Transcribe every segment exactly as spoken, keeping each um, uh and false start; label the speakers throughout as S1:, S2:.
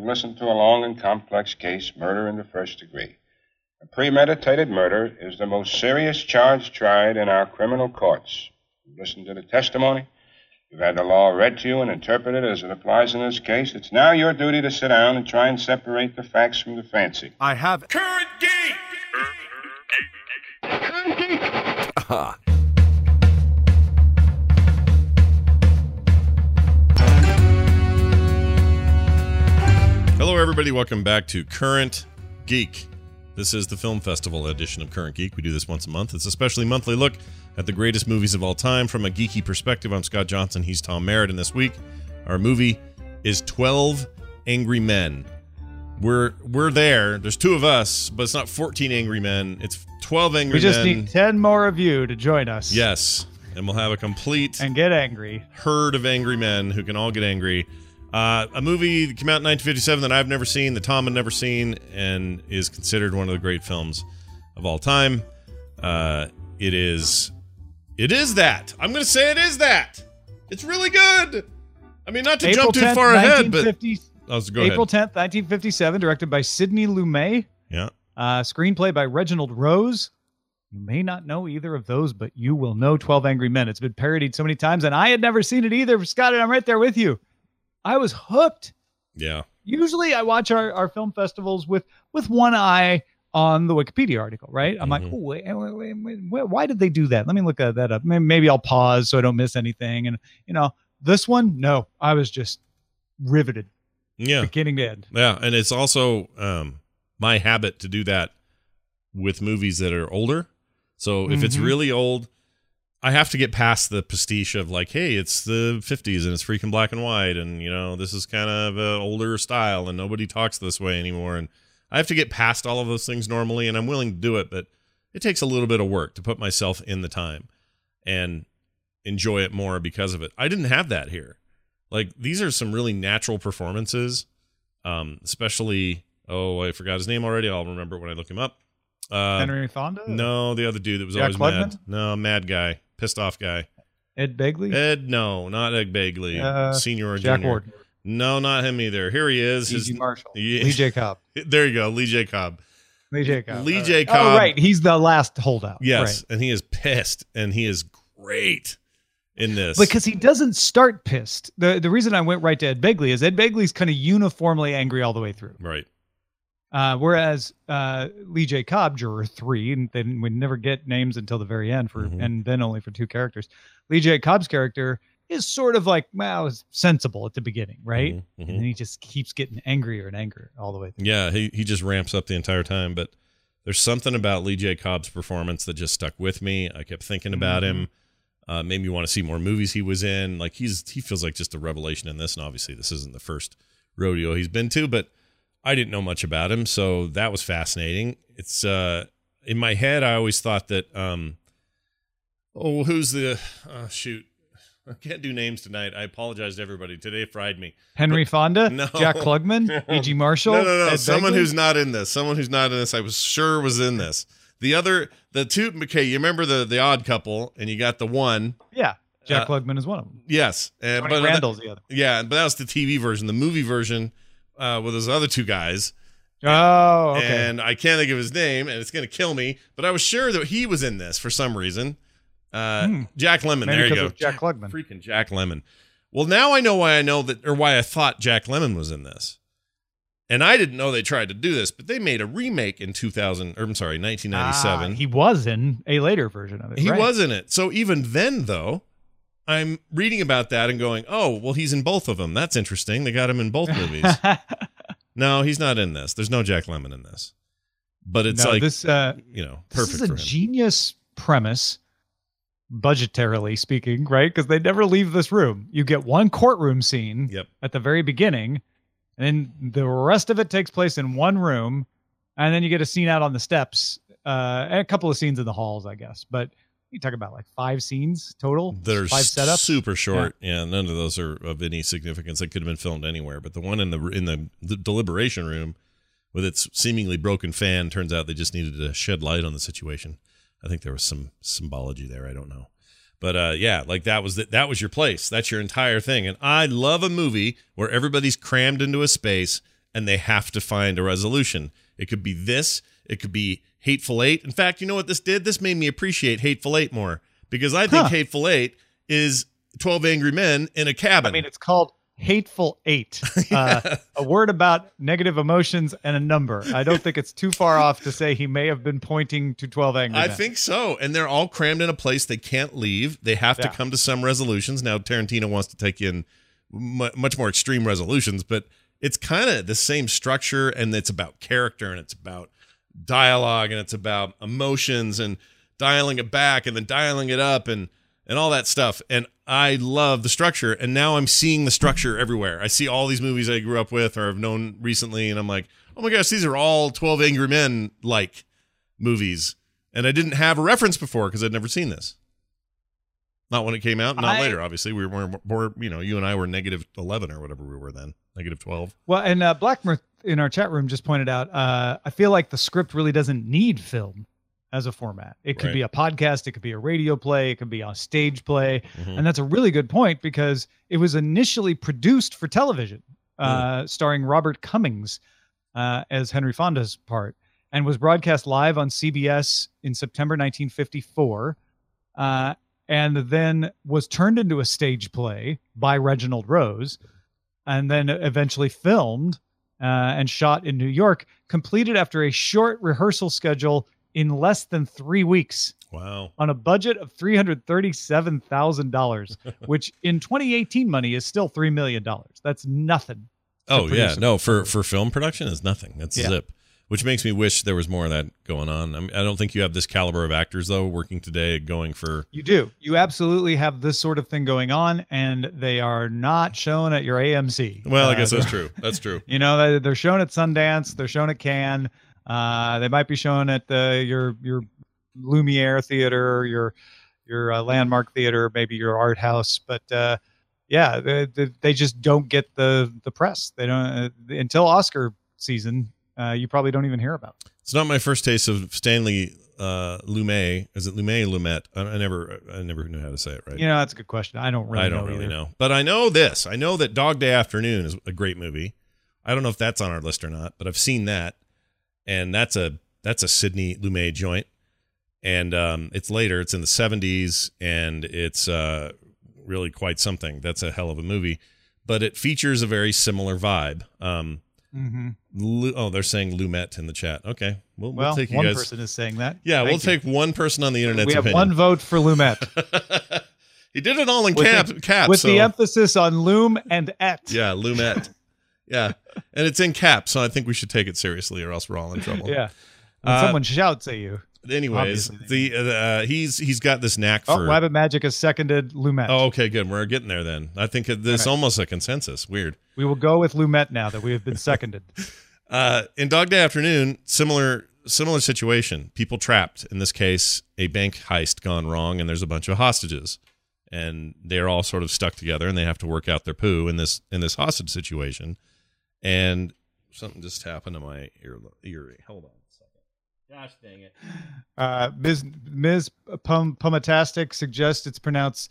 S1: listened to a long and complex case, murder in the first degree. A premeditated murder is the most serious charge tried in our criminal courts. You've listened to the testimony. You've had the law read to you and interpreted as it applies in this case. It's now your duty to sit down and try and separate the facts from the fancy.
S2: I have
S3: Current Geek!
S2: Current Geek! Ah.
S4: Hello, everybody. Welcome back to Current Geek. This is the Film Festival edition of Current Geek. We do this once a month. It's a specially monthly look at the greatest movies of all time from a geeky perspective. I'm Scott Johnson. He's Tom Merritt. And this week, our movie is twelve Angry Men. We're we're there. There's two of us, but it's not fourteen Angry Men. It's twelve Angry Men.
S5: We just men. need ten more of you to join us.
S4: Yes. And we'll have a complete
S5: and get angry
S4: herd of angry men who can all get angry. Uh, a movie that came out in nineteen fifty-seven that I've never seen, that Tom had never seen, and is considered one of the great films of all time. Uh, it is, it is that. I'm going to say it is that. It's really good. I mean, not to
S5: April
S4: jump too
S5: tenth,
S4: far ahead, but
S5: oh,
S4: go
S5: April
S4: ahead.
S5: tenth, nineteen fifty-seven, directed by Sidney Lumet.
S4: Yeah.
S5: Uh, screenplay by Reginald Rose. You may not know either of those, but you will know twelve Angry Men. It's been parodied so many times, and I had never seen it either. Scott, and I'm right there with you. I was hooked.
S4: Yeah.
S5: Usually I watch our, our film festivals with, with one eye on the Wikipedia article, right? I'm mm-hmm. like, oh, wait, wait, wait, wait, why did they do that? Let me look that up. Maybe I'll pause so I don't miss anything. And, you know, this one, no, I was just riveted.
S4: Yeah.
S5: Beginning to end.
S4: Yeah. And it's also um, my habit to do that with movies that are older. So if mm-hmm. it's really old, I have to get past the pastiche of like, hey, it's the fifties and it's freaking black and white, and you know, this is kind of an older style and nobody talks this way anymore. And I have to get past all of those things normally, and I'm willing to do it, but it takes a little bit of work to put myself in the time and enjoy it more because of it. I didn't have that here. Like, these are some really natural performances, um, especially, oh, I forgot his name already. I'll remember it when I look him up. Uh,
S5: Henry Fonda?
S4: No, the other dude that was
S5: Jack
S4: always
S5: Klugman?
S4: mad. No, mad guy. Pissed off guy.
S5: Ed Begley?
S4: Ed, no, not Ed Begley.
S5: Uh,
S4: Senior or
S5: Jack
S4: junior.
S5: Ward.
S4: No, not him either. Here he is.
S5: E G
S4: His,
S5: Marshall.
S4: Yeah.
S5: Lee J. Cobb.
S4: There you go, Lee J. Cobb.
S5: Lee J. Cobb.
S4: Lee
S5: All
S4: J.
S5: right.
S4: Cobb.
S5: Oh, right. He's the last holdout.
S4: Yes,
S5: right.
S4: and he is pissed, and he is great in this.
S5: Because he doesn't start pissed. The The reason I went right to Ed Begley is Ed Begley's kind of uniformly angry all the way through.
S4: Right.
S5: Uh, whereas uh, Lee J. Cobb, juror three, and then we never get names until the very end for,
S4: Mm-hmm.
S5: and then only for two characters. Lee J. Cobb's character is sort of like, well, it's sensible at the beginning, right?
S4: Mm-hmm.
S5: And then he just keeps getting angrier and angrier all the way through.
S4: Yeah, he he just ramps up the entire time. But there's something about Lee J. Cobb's performance that just stuck with me. I kept thinking about
S5: Mm-hmm.
S4: him. Uh, made me want to see more movies he was in. Like he's he feels like just a revelation in this. And obviously, this isn't the first rodeo he's been to, but I didn't know much about him, so that was fascinating. It's uh, in my head, I always thought that, um, oh, who's the, oh, shoot, I can't do names tonight. I apologize to everybody. Today fried me.
S5: Henry
S4: but,
S5: Fonda,
S4: no.
S5: Jack Klugman, E G Marshall.
S4: No, no, no.
S5: Ed
S4: Someone
S5: Begley?
S4: who's not in this. Someone who's not in this. I was sure was in this. The other, the two, okay, you remember the the Odd Couple, and you got the one.
S5: Yeah, Jack
S4: Uh,
S5: Klugman is one of them.
S4: Yes, and
S5: Tony
S4: but
S5: Randall's the other.
S4: Yeah, but that was the T V version. The movie version uh, with those other two guys.
S5: Oh, okay.
S4: And I can't think of his name, and it's going to kill me. But I was sure that he was in this for some reason. Uh,
S5: Hmm.
S4: Jack Lemmon.
S5: Maybe
S4: There you
S5: because
S4: go.
S5: of Jack Klugman.
S4: Freaking Jack Lemmon. Well, now I know why I know that, or why I thought Jack Lemmon was in this. And I didn't know they tried to do this, but they made a remake in two thousand, or I'm sorry, nineteen ninety-seven.
S5: Ah, he was in a later version of it.
S4: He
S5: right.
S4: was in it. So even then, though, I'm reading about that and going, oh, well, he's in both of them. That's interesting. They got him in both movies. No, he's not in this. There's no Jack Lemmon in this. But it's
S5: no,
S4: like,
S5: this, uh,
S4: you know,
S5: this
S4: perfect
S5: is a
S4: for him.
S5: genius premise, budgetarily speaking, right? Because they never leave this room. You get one courtroom scene
S4: Yep.
S5: at the very beginning, and then the rest of it takes place in one room, and then you get a scene out on the steps, uh, and a couple of scenes in the halls, I guess. But you talk about like five scenes total.
S4: They're
S5: five setups.
S4: super short. Yeah. yeah, none of those are of any significance. They could have been filmed anywhere. But the one in the in the, the deliberation room with its seemingly broken fan, turns out they just needed to shed light on the situation. I think there was some symbology there. I don't know. But uh, yeah, like that was the, that was your place. That's your entire thing. And I love a movie where everybody's crammed into a space and they have to find a resolution. It could be this. It could be Hateful Eight. In fact, you know what this did? This made me appreciate Hateful Eight more, because I think huh. Hateful Eight is twelve Angry Men in a cabin.
S5: I mean, it's called Hateful Eight, yeah. uh, a word about negative emotions and a number. I don't think it's too far off to say he may have been pointing to twelve Angry Men.
S4: I think so. And they're all crammed in a place they can't leave. They have yeah. to come to some resolutions. Now, Tarantino wants to take in m- much more extreme resolutions, but it's kind of the same structure, and it's about character, and it's about dialogue, and it's about emotions, and dialing it back and then dialing it up, and and all that stuff. And I love the structure, and now I'm seeing the structure everywhere. I see all these movies I grew up with or have known recently, and I'm like, oh my gosh, these are all twelve Angry Men like movies, and I didn't have a reference before because I'd never seen this. Not when it came out, not I, later. Obviously, we were more, you know, you and I were negative eleven or whatever we were then, negative twelve.
S5: Well, and uh, Blackmore in our chat room just pointed out, uh, I feel like the script really doesn't need film as a format. It could right. be a podcast, it could be a radio play, it could be a stage play. Mm-hmm. And that's a really good point, because it was initially produced for television, uh, mm. starring Robert Cummings uh, as Henry Fonda's part, and was broadcast live on C B S in September nineteen fifty-four, uh, and then was turned into a stage play by Reginald Rose, and then eventually filmed uh, and shot in New York, completed after a short rehearsal schedule in less than three weeks.
S4: Wow.
S5: On a budget of three hundred thirty-seven thousand dollars, which in twenty eighteen money is still three million dollars. That's nothing.
S4: Oh, yeah. No, for, for film production, it's nothing. That's yeah. zip. Which makes me wish there was more of that going on. I mean, I don't think you have this caliber of actors, though, working today, going for...
S5: You do. You absolutely have this sort of thing going on, and they are not shown at your A M C.
S4: Well, I guess uh, that's true. That's true.
S5: You know, they're shown at Sundance. They're shown at Cannes. Uh, they might be shown at the, your your Lumiere Theater, your your uh, Landmark Theater, maybe your art house. But uh, yeah, they, they just don't get the the press. They don't uh, until Oscar season. Uh, you probably don't even hear about it.
S4: It's not my first taste of Stanley uh, Lumet. Is it Lumet, Lumet? I, I never, I never knew how to say it right.
S5: You know, that's a good question. I don't really.
S4: I don't
S5: know
S4: really
S5: either.
S4: know, but I know this. I know that Dog Day Afternoon is a great movie. I don't know if that's on our list or not, but I've seen that. And that's a that's a Sidney Lumet joint, and um, it's later. It's in the seventies, and it's uh, really quite something. That's a hell of a movie, but it features a very similar vibe. Um,
S5: mm-hmm.
S4: Lu- oh, they're saying Lumet in the chat. Okay, we'll,
S5: well,
S4: we'll take you
S5: one
S4: guys.
S5: person is saying that.
S4: Yeah,
S5: Thank
S4: we'll
S5: you.
S4: take one person on the internet.
S5: We have
S4: opinion.
S5: one vote for Lumet.
S4: He did it all in
S5: with
S4: cap,
S5: the,
S4: caps.
S5: With
S4: so.
S5: the emphasis on loom and et.
S4: Yeah, Lumet. Yeah, and it's in caps, so I think we should take it seriously, or else we're all in trouble.
S5: Yeah. When uh, someone shouts at you.
S4: Anyways, the uh, he's he's got this knack for.
S5: Oh, Rabbit Magic has seconded Lumet.
S4: Oh, okay, good. We're getting there then. I think this right. almost a consensus. Weird.
S5: We will go with Lumet now that we have been seconded.
S4: uh, in Dog Day Afternoon, similar similar situation. People trapped. In this case, a bank heist gone wrong, and there's a bunch of hostages, and they're all sort of stuck together, and they have to work out their poo in this in this hostage situation. And something just happened to my ear. ear. Hold on. Gosh dang it.
S5: Uh, Miz Miz Pum Pumatastic suggests it's pronounced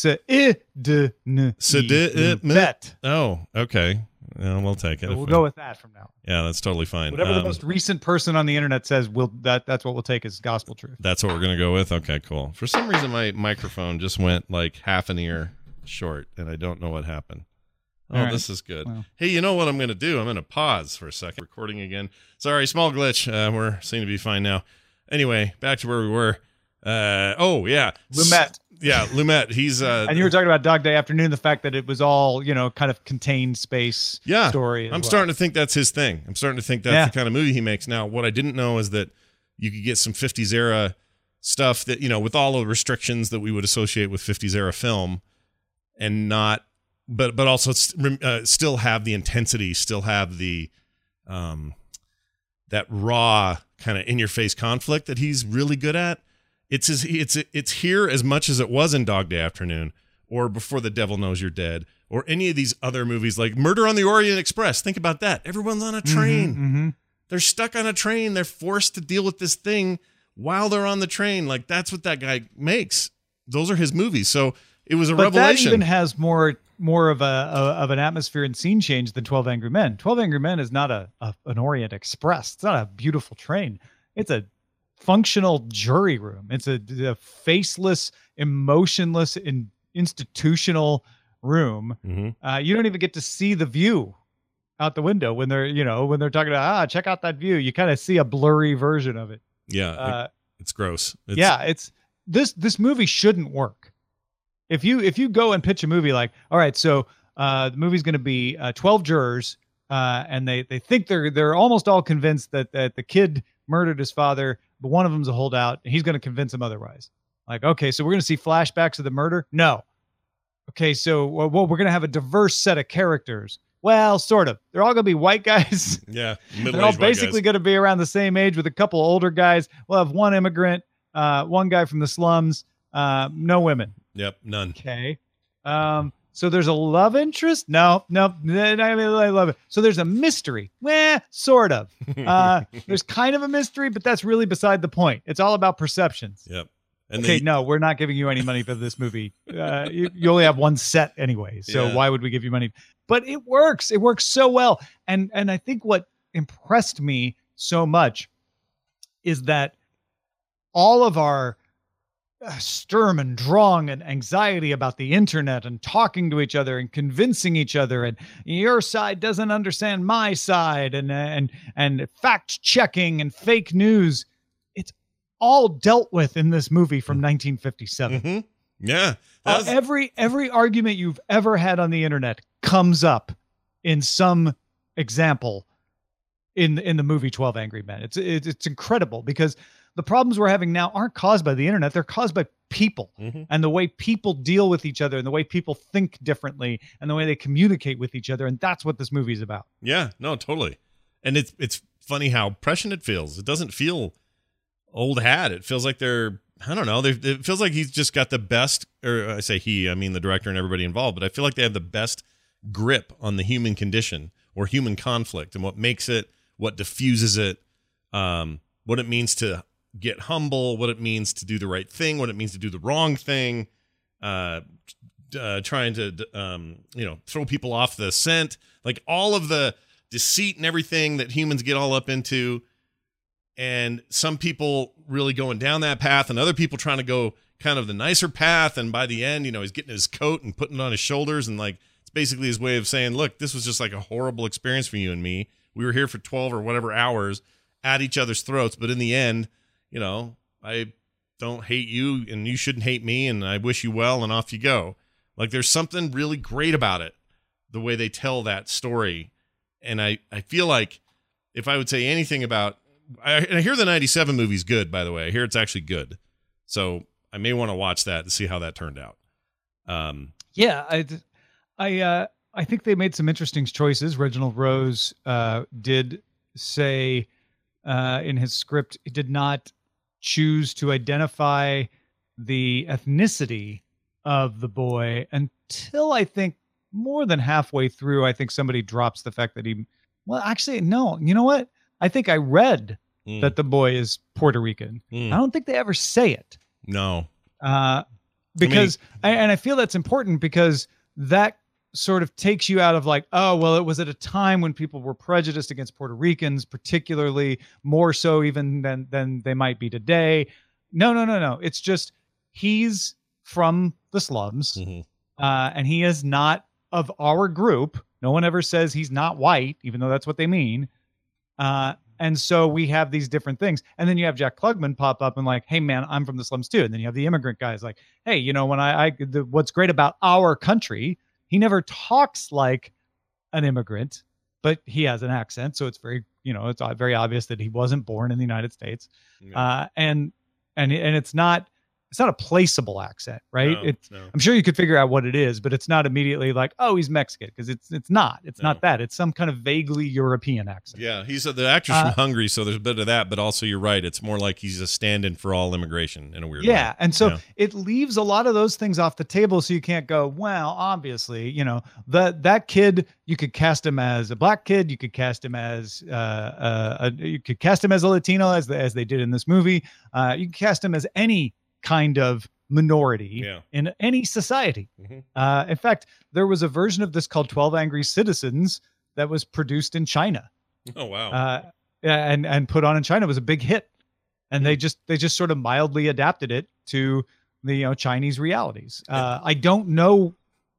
S5: Sednet.
S4: Oh, okay. Well, we'll take it.
S5: So we'll go with that from now.
S4: Yeah, that's totally fine.
S5: Whatever
S4: um,
S5: the most recent person on the internet says, we'll that that's what we'll take as gospel truth.
S4: That's what we're gonna go with. Okay, cool. For some reason, my microphone just went like half an ear short, and I don't know what happened. Oh, right. This is good. Well. Hey, you know what I'm going to do? I'm going to pause for a second. Recording again. Sorry, small glitch. Uh, we're seem to be fine now. Anyway, back to where we were. Uh, oh, yeah.
S5: Lumet.
S4: S- yeah, Lumet. He's uh,
S5: and you were talking about Dog Day Afternoon, the fact that it was all, you know, kind of contained space
S4: yeah,
S5: story.
S4: I'm
S5: well.
S4: starting to think that's his thing. I'm starting to think that's yeah. the kind of movie he makes. Now, what I didn't know is that you could get some fifties era stuff that, you know, with all the restrictions that we would associate with fifties era film and not But but also uh, still have the intensity, still have the um, that raw kind of in your face conflict that he's really good at. It's his, it's it's here as much as it was in Dog Day Afternoon or Before the Devil Knows You're Dead or any of these other movies like Murder on the Orient Express. Think about that. Everyone's on a train.
S5: Mm-hmm, mm-hmm.
S4: They're stuck on a train. They're forced to deal with this thing while they're on the train. Like that's what that guy makes. Those are his movies. So it was a
S5: but
S4: revelation.
S5: That even has more more of a, a of an atmosphere and scene change than twelve Angry Men. twelve Angry Men is not a, a an Orient Express. It's not a beautiful train. It's a functional jury room. It's a, a faceless, emotionless, in, institutional room.
S4: Mm-hmm.
S5: Uh, you don't even get to see the view out the window when they're, you know, when they're talking about, ah, check out that view. You kind of see a blurry version of it.
S4: Yeah.
S5: Uh,
S4: it's gross. It's,
S5: yeah. It's this, this movie shouldn't work. If you, if you go and pitch a movie like, all right, so uh, the movie's going to be uh, twelve jurors uh, and they, they think they're, they're almost all convinced that, that the kid murdered his father, but one of them's a holdout and he's going to convince him otherwise. Like, okay, so we're going to see flashbacks of the murder. No. Okay. So, well, we're going to have a diverse set of characters. Well, sort of. They're all going to be white guys.
S4: Yeah.
S5: They're all basically going to be around the same age with a couple older guys. We'll have one immigrant, uh, one guy from the slums, uh, no women.
S4: Yep. None.
S5: Okay. Um, so there's a love interest? No, no. I love it. So there's a mystery. Well, sort of. Uh, there's kind of a mystery, but that's really beside the point. It's all about perceptions.
S4: Yep. And
S5: okay,
S4: they,
S5: no, we're not giving you any money for this movie. Uh, you, you only have one set anyway, so
S4: Yeah.
S5: why would we give you money? But it works. It works so well. And and I think what impressed me so much is that all of our uh, Sturm and Drang and anxiety about the internet and talking to each other and convincing each other and your side doesn't understand my side and and and fact checking and fake news, it's all dealt with in this movie from nineteen fifty-seven.
S4: Mhm. Yeah. That
S5: Uh,
S4: was-
S5: every every argument you've ever had on the internet comes up in some example in in the movie twelve Angry Men. It's it's, it's incredible because the problems we're having now aren't caused by the internet. They're caused by people
S4: Mhm.
S5: and the way people deal with each other and the way people think differently and the way they communicate with each other. And that's what this movie is about.
S4: Yeah, no, totally. And it's it's funny how prescient it feels. It doesn't feel old hat. It feels like they're, I don't know, they- it feels like he's just got the best, or I say he, I mean the director and everybody involved, but I feel like they have the best grip on the human condition or human conflict and what makes it, what diffuses it, um, what it means to get humble, what it means to do the right thing, what it means to do the wrong thing, uh, uh, trying to, um, you know, throw people off the scent, like all of the deceit and everything that humans get all up into. And some people really going down that path and other people trying to go kind of the nicer path. And by the end, you know, he's getting his coat and putting it on his shoulders. And like, it's basically his way of saying, look, this was just like a horrible experience for you and me. We were here for twelve or whatever hours at each other's throats. But in the end, you know, I don't hate you and you shouldn't hate me. And I wish you well. And off you go. Like there's something really great about it, the way they tell that story. And I, I feel like if I would say anything about, I, I hear the ninety-seven movie's good, by the way. I hear it's actually good. So I may want to watch that to see how that turned out. Um,
S5: Yeah, I, I, uh, I think they made some interesting choices. Reginald Rose uh, did say uh, in his script he did not choose to identify the ethnicity of the boy until I think more than halfway through. I think somebody drops the fact that he. Well, actually, no. You know what? I think I read
S4: mm,
S5: that the boy is Puerto Rican.
S4: mm,
S5: I don't think they ever say it.
S4: no.
S5: Uh, because I and I feel that's important because that sort of takes you out of like, oh, well, it was at a time when people were prejudiced against Puerto Ricans, particularly more so even than than they might be today. No, no, no, no. It's just he's from the slums,
S4: Mhm.
S5: uh, and he is not of our group. No one ever says he's not white, even though that's what they mean. Uh, and so we have these different things. And then you have Jack Klugman pop up and like, hey, man, I'm from the slums too. And then you have the immigrant guys like, hey, you know, when I, I the, what's great about our country, he never talks like an immigrant, but he has an accent. So it's very, you know, it's very obvious that he wasn't born in the United States.
S4: Yeah.
S5: Uh, and, and, and it's not, it's not a placeable accent, right?
S4: No,
S5: It's,
S4: no.
S5: I'm sure you could figure out what it is, but it's not immediately like, oh, he's Mexican, because it's it's not. It's
S4: No.
S5: not that. It's some kind of vaguely European accent.
S4: Yeah, he's uh, the actor's
S5: Uh,
S4: from Hungary, so there's a bit of that. But also, you're right; it's more like he's a stand-in for all immigration in a weird way.
S5: Yeah, and so
S4: Yeah.
S5: it leaves a lot of those things off the table, so you can't go, well, obviously, you know, that that kid, you could cast him as a black kid, you could cast him as uh, uh, a, you could cast him as a Latino, as the, as they did in this movie. Uh, you can cast him as any kind of minority
S4: Yeah.
S5: in any society.
S4: Mhm.
S5: Uh, in fact, there was a version of this called twelve Angry Citizens that was produced in China.
S4: Oh wow.
S5: Uh, and and put on in China. It was a big hit, and
S4: Hmm.
S5: they just they just sort of mildly adapted it to the you know Chinese realities. Uh, I don't know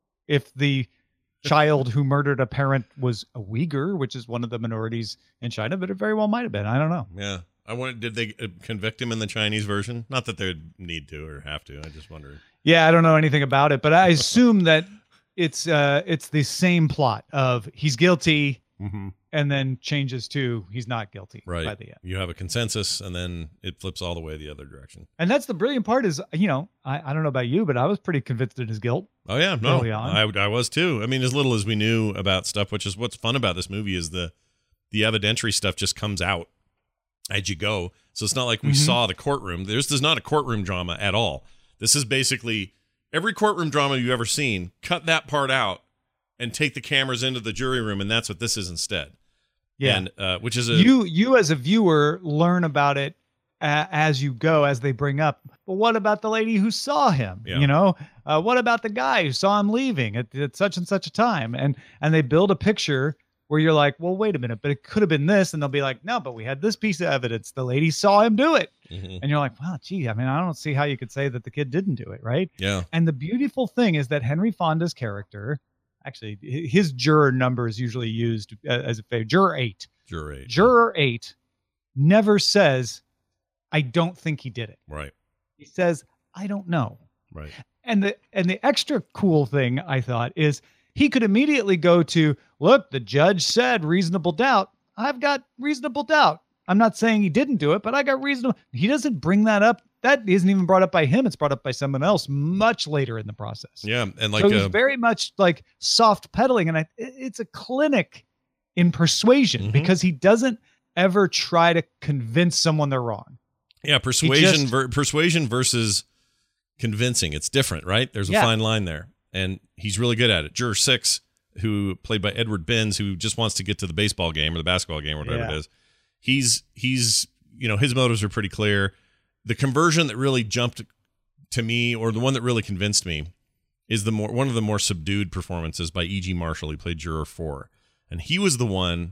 S5: if the child who murdered a parent was a Uyghur, which is one of the minorities in China, but it very well might have been. I don't know.
S4: Yeah. I wanted. Did they uh, convict him in the Chinese version? Not that they'd need to or have to. I just wondered.
S5: Yeah, I don't know anything about it, but I assume that it's uh it's the same plot of he's guilty
S4: Mm-hmm.
S5: and then changes to he's not guilty
S4: Right.
S5: by the end.
S4: You have a consensus, and then it flips all the way the other direction.
S5: And that's the brilliant part is, you know, I, I don't know about you, but I was pretty convinced in his guilt.
S4: Oh yeah, no,
S5: Early on.
S4: I I was too. I mean, as little as we knew about stuff, which is what's fun about this movie is the the evidentiary stuff just comes out as you go. So it's not like we
S5: Mhm.
S4: saw the courtroom. There's there's not a courtroom drama at all. This is basically every courtroom drama you've ever seen. Cut that part out and take the cameras into the jury room, and that's what this is instead.
S5: Yeah.
S4: and uh, which is a
S5: you you as a viewer learn about it uh, as you go, as they bring up. But what about the lady who saw him?
S4: Yeah.
S5: You know, uh, what about the guy who saw him leaving at, at such and such a time? And and they build a picture where you're like, well, wait a minute, but it could have been this, and they'll be like, no, but we had this piece of evidence. The lady saw him do it,
S4: Mhm.
S5: and you're like, well, gee, I mean, I don't see how you could say that the kid didn't do it, right?
S4: yeah,
S5: And the beautiful thing is that Henry Fonda's character, actually, hi- his juror number is usually used uh, as a favor. Juror eight.
S4: jury,
S5: Juror eight never says, I don't think he did it.
S4: right,
S5: He says, I don't know.
S4: right,
S5: And the and the extra cool thing I thought is he could immediately go to, look, the judge said reasonable doubt. I've got reasonable doubt. I'm not saying he didn't do it, but I got reasonable. He doesn't bring that up. That isn't even brought up by him. It's brought up by someone else much later in the process.
S4: yeah, and like
S5: so it's
S4: uh,
S5: very much like soft pedaling, and I, it- it's a clinic in persuasion
S4: Mhm.
S5: because he doesn't ever try to convince someone they're wrong.
S4: yeah, persuasion
S5: just-
S4: ver- persuasion versus convincing. It's different, right? There's a
S5: Yeah.
S4: fine line there, and he's really good at it. Juror six, who played by Edward Benz, who just wants to get to the baseball game or the basketball game or whatever
S5: Yeah.
S4: it is. He's he's you know his motives are pretty clear. The conversion that really jumped to me, or the one that really convinced me, is the more one of the more subdued performances by E G. Marshall. He played Juror four, and he was the one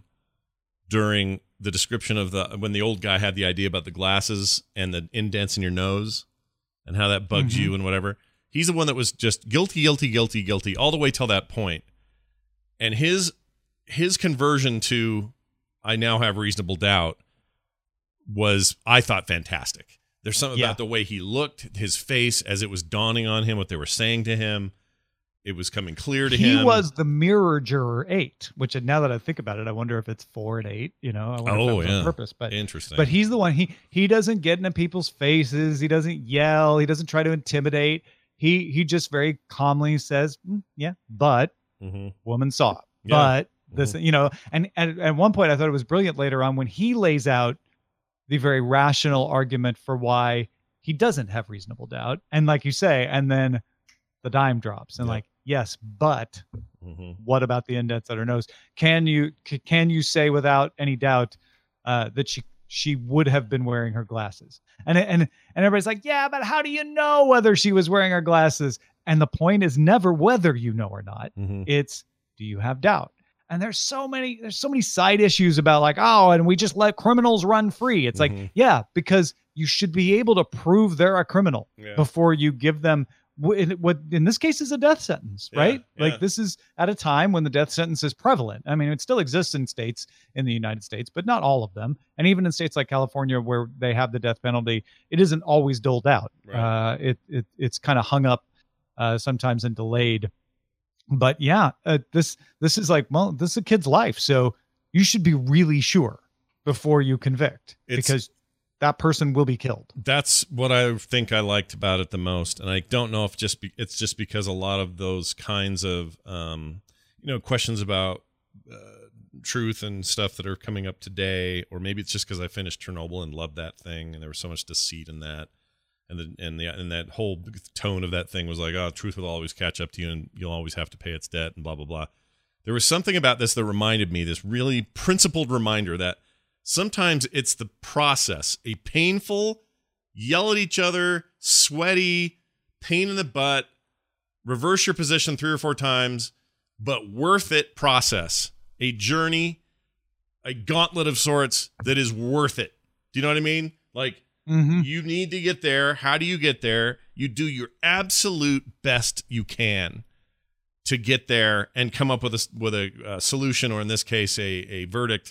S4: during the description of the when the old guy had the idea about the glasses and the indents in your nose and how that bugs
S5: Mhm.
S4: you and whatever. He's the one that was just guilty, guilty, guilty, guilty all the way till that point. And his his conversion to I now have reasonable doubt was, I thought, fantastic. There's something
S5: Yeah.
S4: about the way he looked, his face as it was dawning on him, what they were saying to him. It was coming clear to
S5: He
S4: him.
S5: was the mirror juror eight, which now that I think about it, I wonder if it's four and eight, you know, I wonder
S4: Oh,
S5: if that was
S4: yeah.
S5: on purpose, but
S4: interesting.
S5: But he's the one. He he doesn't get into people's faces. He doesn't yell. He doesn't try to intimidate. He he just very calmly says, "Mm, "Yeah, but
S4: Mhm.
S5: woman saw it."
S4: Yeah.
S5: But this, you know, and, and at one point I thought it was brilliant later on when he lays out the very rational argument for why he doesn't have reasonable doubt, and like you say, and then the dime drops, and
S4: Yeah.
S5: like, yes, but
S4: Mhm.
S5: what about the indents on her nose? Can you c- can you say without any doubt uh, that she she would have been wearing her glasses? And and and everybody's like, yeah, but how do you know whether she was wearing her glasses? And the point is never whether you know or not.
S4: Mhm.
S5: It's, do you have doubt? And there's so many there's so many side issues about like, oh, and we just let criminals run free. It's
S4: Mhm.
S5: like, yeah, because you should be able to prove they're a criminal
S4: Yeah.
S5: before you give them wh- in- what in this case is a death sentence,
S4: Yeah,
S5: right?
S4: yeah.
S5: Like this is at a time when the death sentence is prevalent. I mean, it still exists in states in the United States, but not all of them. And even in states like California where they have the death penalty, it isn't always doled out.
S4: Right.
S5: Uh, it, it it's kind of hung up uh, sometimes and delayed. But yeah, uh, this this is like, well, this is a kid's life, so you should be really sure before you convict
S4: It's-
S5: because that person will be killed.
S4: That's what I think I liked about it the most, and I don't know if just be, it's just because a lot of those kinds of um, you know questions about uh, truth and stuff that are coming up today, or maybe it's just because I finished Chernobyl and loved that thing, and there was so much deceit in that, and the and the and that whole tone of that thing was like, oh, truth will always catch up to you, and you'll always have to pay its debt, and blah blah blah. There was something about this that reminded me, this really principled reminder that sometimes it's the process, a painful, yell at each other, sweaty, pain in the butt, reverse your position three or four times, but worth it process. A journey, a gauntlet of sorts that is worth it. Do you know what I mean? Like,
S5: Mm-hmm.
S4: you need to get there. How do you get there? You do your absolute best you can to get there and come up with a, with a uh, solution, or in this case, a, a verdict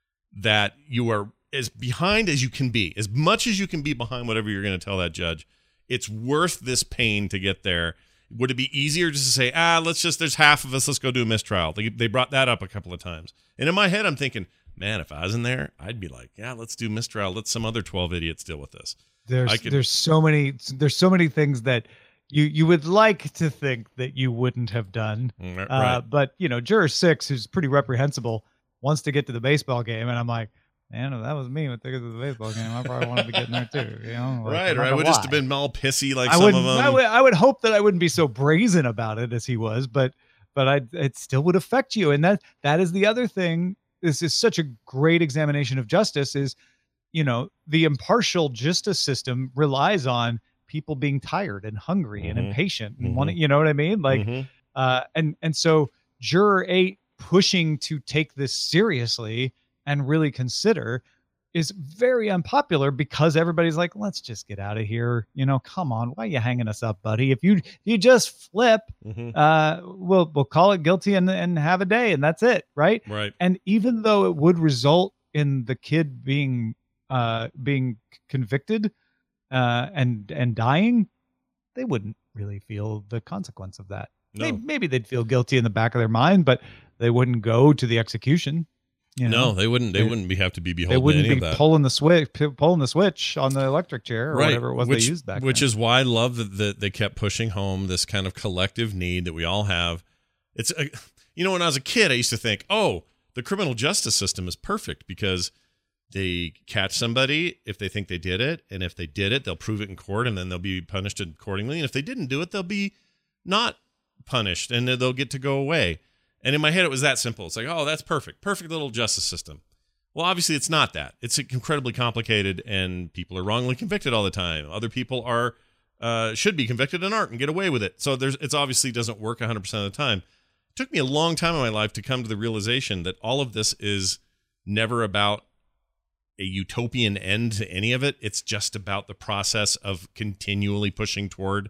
S4: that you are as behind as you can be, as much as you can be behind whatever you're going to tell that judge. It's worth this pain to get there. Would it be easier just to say, ah, let's just, there's half of us, let's go do a mistrial? They, they brought that up a couple of times. And in my head, I'm thinking, man, if I was in there, I'd be like, yeah, let's do mistrial. Let some other twelve idiots deal with this.
S5: There's
S4: could,
S5: there's so many there's so many things that you you would like to think that you wouldn't have done.
S4: Right.
S5: Uh, but, you know, juror six, who's pretty reprehensible, wants to get to the baseball game. And I'm like, man, if that was me with tickets to the baseball game, I probably wanted to get in there too. You know, like,
S4: right, right. I would just have been all pissy like
S5: I
S4: some
S5: would,
S4: of them.
S5: I would, I would hope that I wouldn't be so brazen about it as he was, but but I it still would affect you. And that that is the other thing. This is such a great examination of justice is, you know, the impartial justice system relies on people being tired and hungry
S4: Mm-hmm.
S5: and impatient and
S4: Mm-hmm.
S5: wanting, you know what I mean? Like,
S4: Mhm.
S5: uh, and, and so juror eight pushing to take this seriously and really consider is very unpopular because everybody's like, let's just get out of here. You know, come on. Why are you hanging us up, buddy? If you, if you just flip,
S4: Mhm.
S5: uh, we'll, we'll call it guilty and, and have a day and that's it. Right.
S4: Right.
S5: And even though it would result in the kid being, uh, being convicted, uh, and, and dying, they wouldn't really feel the consequence of that.
S4: No.
S5: Maybe, maybe they'd feel guilty in the back of their mind, but they wouldn't go to the execution. You know?
S4: No, they wouldn't. They,
S5: They-
S4: wouldn't be have to be
S5: They
S4: beholden to
S5: wouldn't
S4: any
S5: be
S4: of that.
S5: pulling the switch, pulling the switch on the electric chair or
S4: Right.
S5: whatever it was
S4: which,
S5: they used back
S4: Which
S5: then.
S4: is why I love that, that they kept pushing home this kind of collective need that we all have. It's, a, you know, when I was a kid, I used to think, oh, the criminal justice system is perfect because they catch somebody if they think they did it, and if they did it, they'll prove it in court, and then they'll be punished accordingly. And if they didn't do it, they'll be not punished, and they'll get to go away. And in my head, it was that simple. It's like, oh, that's perfect. Perfect little justice system. Well, obviously, it's not that. It's incredibly complicated, and people are wrongly convicted all the time. Other people are uh, should be convicted and aren't and get away with it. So there's it's obviously doesn't work one hundred percent of the time. It took me a long time in my life to come to the realization that all of this is never about a utopian end to any of it. It's just about the process of continually pushing toward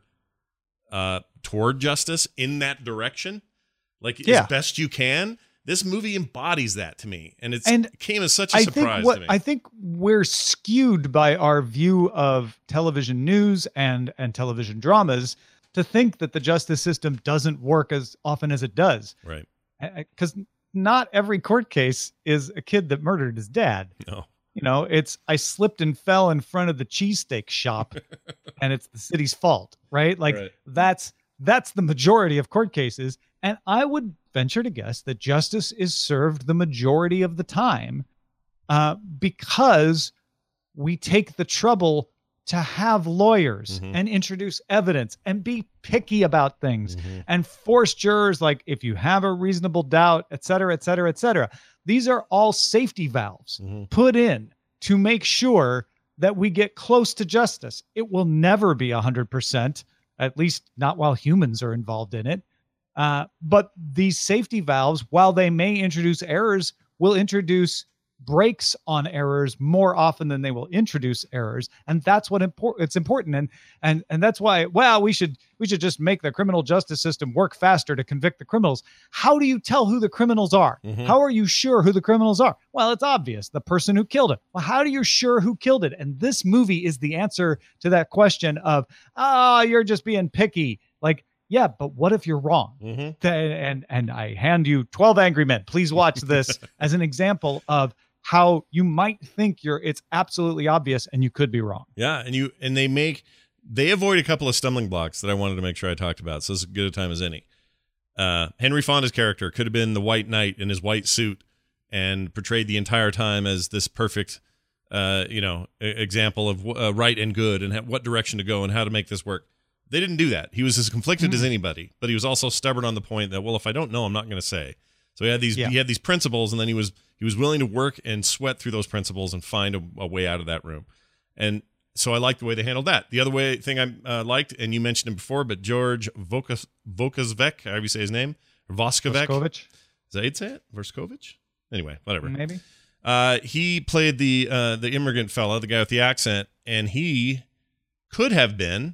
S4: uh, toward justice in that direction, like
S5: Yeah.
S4: as best you can. This movie embodies that to me, and it's,
S5: And
S4: it came as such a
S5: I
S4: surprise
S5: think what
S4: to me.
S5: I think we're skewed by our view of television news and and television dramas to think that the justice system doesn't work as often as it does.
S4: Right.
S5: Because not every court case is a kid that murdered his dad.
S4: No.
S5: You know, it's I slipped and fell in front of the cheesesteak shop and it's the city's fault, right? Like
S4: Right.
S5: that's that's the majority of court cases. And I would venture to guess that justice is served the majority of the time uh, because we take the trouble to have lawyers
S4: Mhm.
S5: and introduce evidence and be picky about things
S4: Mhm.
S5: and force jurors, like if you have a reasonable doubt, et cetera, et cetera, et cetera. These are all safety valves
S4: Mhm.
S5: put in to make sure that we get close to justice. It will never be one hundred percent, at least not while humans are involved in it. Uh, but these safety valves, while they may introduce errors, will introduce brakes on errors more often than they will introduce errors, and that's what import it's important. And and and that's why, well, we should we should just make the criminal justice system work faster to convict the criminals. How do you tell who the criminals are?
S4: Mhm.
S5: How are you sure who the criminals are? Well, it's obvious, the person who killed it. Well, how do you sure who killed it? And this movie is the answer to that question of, oh, you're just being picky. Like, yeah, but what if you're wrong?
S4: Mhm.
S5: Th- and and I hand you twelve Angry Men. Please watch this as an example of how you might think you're it's absolutely obvious and you could be wrong.
S4: Yeah, and you and they make they avoid a couple of stumbling blocks that I wanted to make sure I talked about. So it's as good a time as any. Uh, Henry Fonda's character could have been the White Knight in his white suit and portrayed the entire time as this perfect, uh, you know, e- example of uh, right and good and ha- what direction to go and how to make this work. They didn't do that. He was as conflicted
S5: Mm.
S4: as anybody, but he was also stubborn on the point that, well, if I don't know, I'm not going to say. So he had these
S5: Yeah.
S4: he had these principles, and then he was he was willing to work and sweat through those principles and find a, a way out of that room. And so I like the way they handled that. The other way thing I uh, liked, and you mentioned him before, but George Vokas, Vokasvek, however you say his name, Voskovec.
S5: Voskovich?
S4: Is that how you'd say it? Voskovich? Anyway, whatever.
S5: Maybe.
S4: Uh, he played the uh, the immigrant fella, the guy with the accent, and he could have been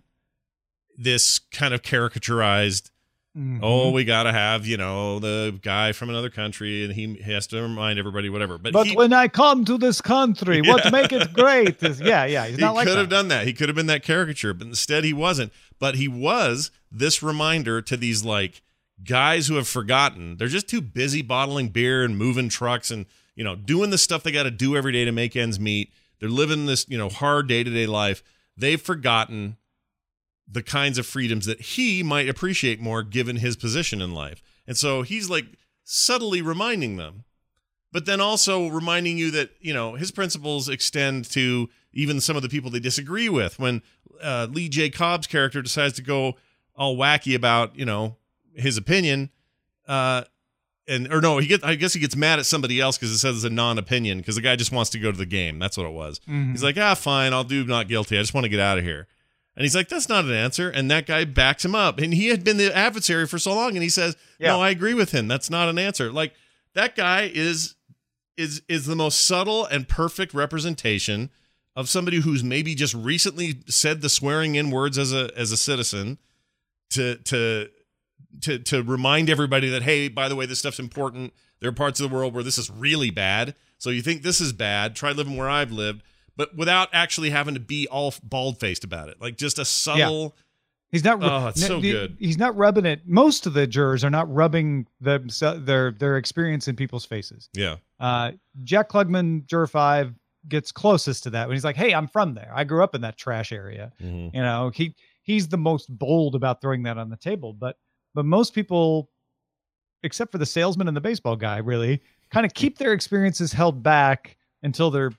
S4: this kind of caricaturized, mm-hmm. oh, we got to have, you know, the guy from another country, and he has to remind everybody, whatever. But,
S5: but
S4: he,
S5: when I come to this country, yeah. what make it great is, yeah, yeah, he's not
S4: he
S5: like that.
S4: He could have done that. He could have been that caricature, but instead he wasn't. But he was this reminder to these, like, guys who have forgotten. They're just too busy bottling beer and moving trucks and, you know, doing the stuff they got to do every day to make ends meet. They're living this, you know, hard day-to-day life. They've forgotten the kinds of freedoms that he might appreciate more given his position in life. And so he's like subtly reminding them, but then also reminding you that, you know, his principles extend to even some of the people they disagree with. When uh, Lee J. Cobb's character decides to go all wacky about, you know, his opinion, uh, and or no, he get I guess he gets mad at somebody else because it says it's a non-opinion because the guy just wants to go to the game. That's what it was. Mm-hmm. He's like, ah, fine, I'll do not guilty. I just want to get out of here. And he's like, that's not an answer. And that guy backs him up. And he had been the adversary for so long, and he says, yeah. no, I agree with him. That's not an answer. Like, that guy is is is the most subtle and perfect representation of somebody who's maybe just recently said the swearing in words as a as a citizen to to to to remind everybody that, hey, by the way, this stuff's important. There are parts of the world where this is really bad. So you think this is bad, try living where I've lived, but without actually having to be all bald-faced about it. Like just a subtle... Yeah.
S5: He's not.
S4: Oh, it's so
S5: the,
S4: good.
S5: He's not rubbing it. Most of the jurors are not rubbing the, their their experience in people's faces.
S4: Yeah.
S5: Uh, Jack Klugman, juror five, gets closest to that when he's like, "Hey, I'm from there. I grew up in that trash area." Mm-hmm. You know, he he's the most bold about throwing that on the table. But but most people, except for the salesman and the baseball guy, really kind of keep their experiences held back until they're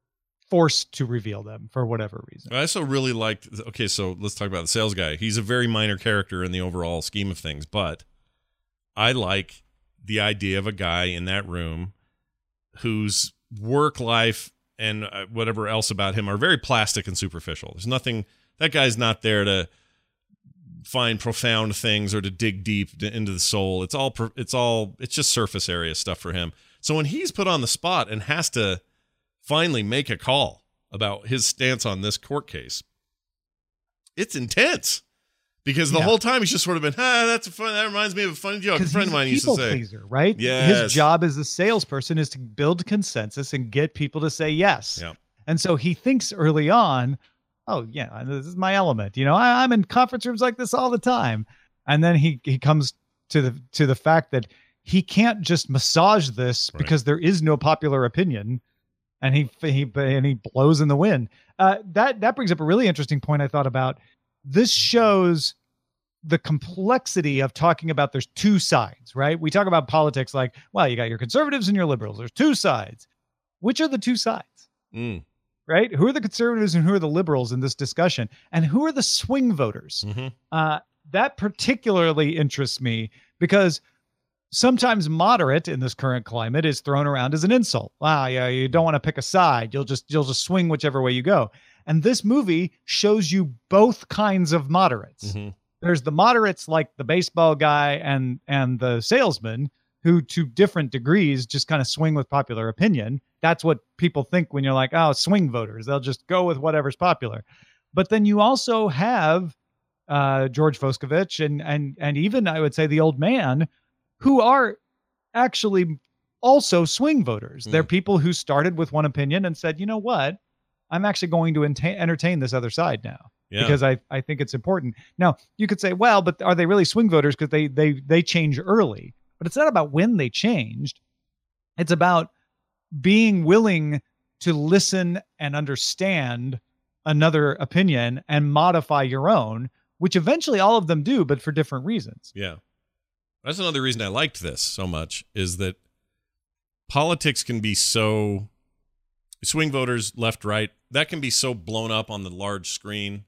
S5: forced to reveal them for whatever reason.
S4: I also really liked, okay, so let's talk about the sales guy. He's a very minor character in the overall scheme of things, but I like the idea of a guy in that room whose work life and whatever else about him are very plastic and superficial. There's nothing, that guy's not there to find profound things or to dig deep into the soul. It's all, it's all, it's just surface area stuff for him. So when he's put on the spot and has to finally make a call about his stance on this court case, it's intense because the yeah. whole time he's just sort of been, ah, that's a fun, that reminds me of a funny joke a friend of mine used to say.
S5: Pleaser, right?
S4: Yes.
S5: His job as a salesperson is to build consensus and get people to say yes.
S4: Yeah.
S5: And so he thinks early on, oh yeah, this is my element. You know, I, I'm in conference rooms like this all the time. And then he, he comes to the, to the fact that he can't just massage this right. because there is no popular opinion. And he he and he blows in the wind. Uh, that that brings up a really interesting point I thought about. This shows the complexity of talking about there's two sides, right? We talk about politics like, well, you got your conservatives and your liberals. There's two sides. Which are the two sides?
S4: Mm.
S5: Right? Who are the conservatives and who are the liberals in this discussion? And who are the swing voters?
S4: Mm-hmm.
S5: Uh, that particularly interests me because sometimes moderate in this current climate is thrown around as an insult. Wow, yeah, you don't want to pick a side. You'll just you'll just swing whichever way you go. And this movie shows you both kinds of moderates.
S4: Mm-hmm.
S5: There's the moderates like the baseball guy and and the salesman who to different degrees just kind of swing with popular opinion. That's what people think when you're like, oh, swing voters. They'll just go with whatever's popular. But then you also have uh, George Voskovich and and and even I would say the old man who are actually also swing voters. Mm. They're people who started with one opinion and said, you know what, I'm actually going to enta- entertain this other side now
S4: yeah.
S5: because I, I think it's important. Now, you could say, well, but are they really swing voters because they, they, they change early? But it's not about when they changed. It's about being willing to listen and understand another opinion and modify your own, which eventually all of them do, but for different reasons.
S4: Yeah. That's another reason I liked this so much is that politics can be so swing voters left, right. That can be so blown up on the large screen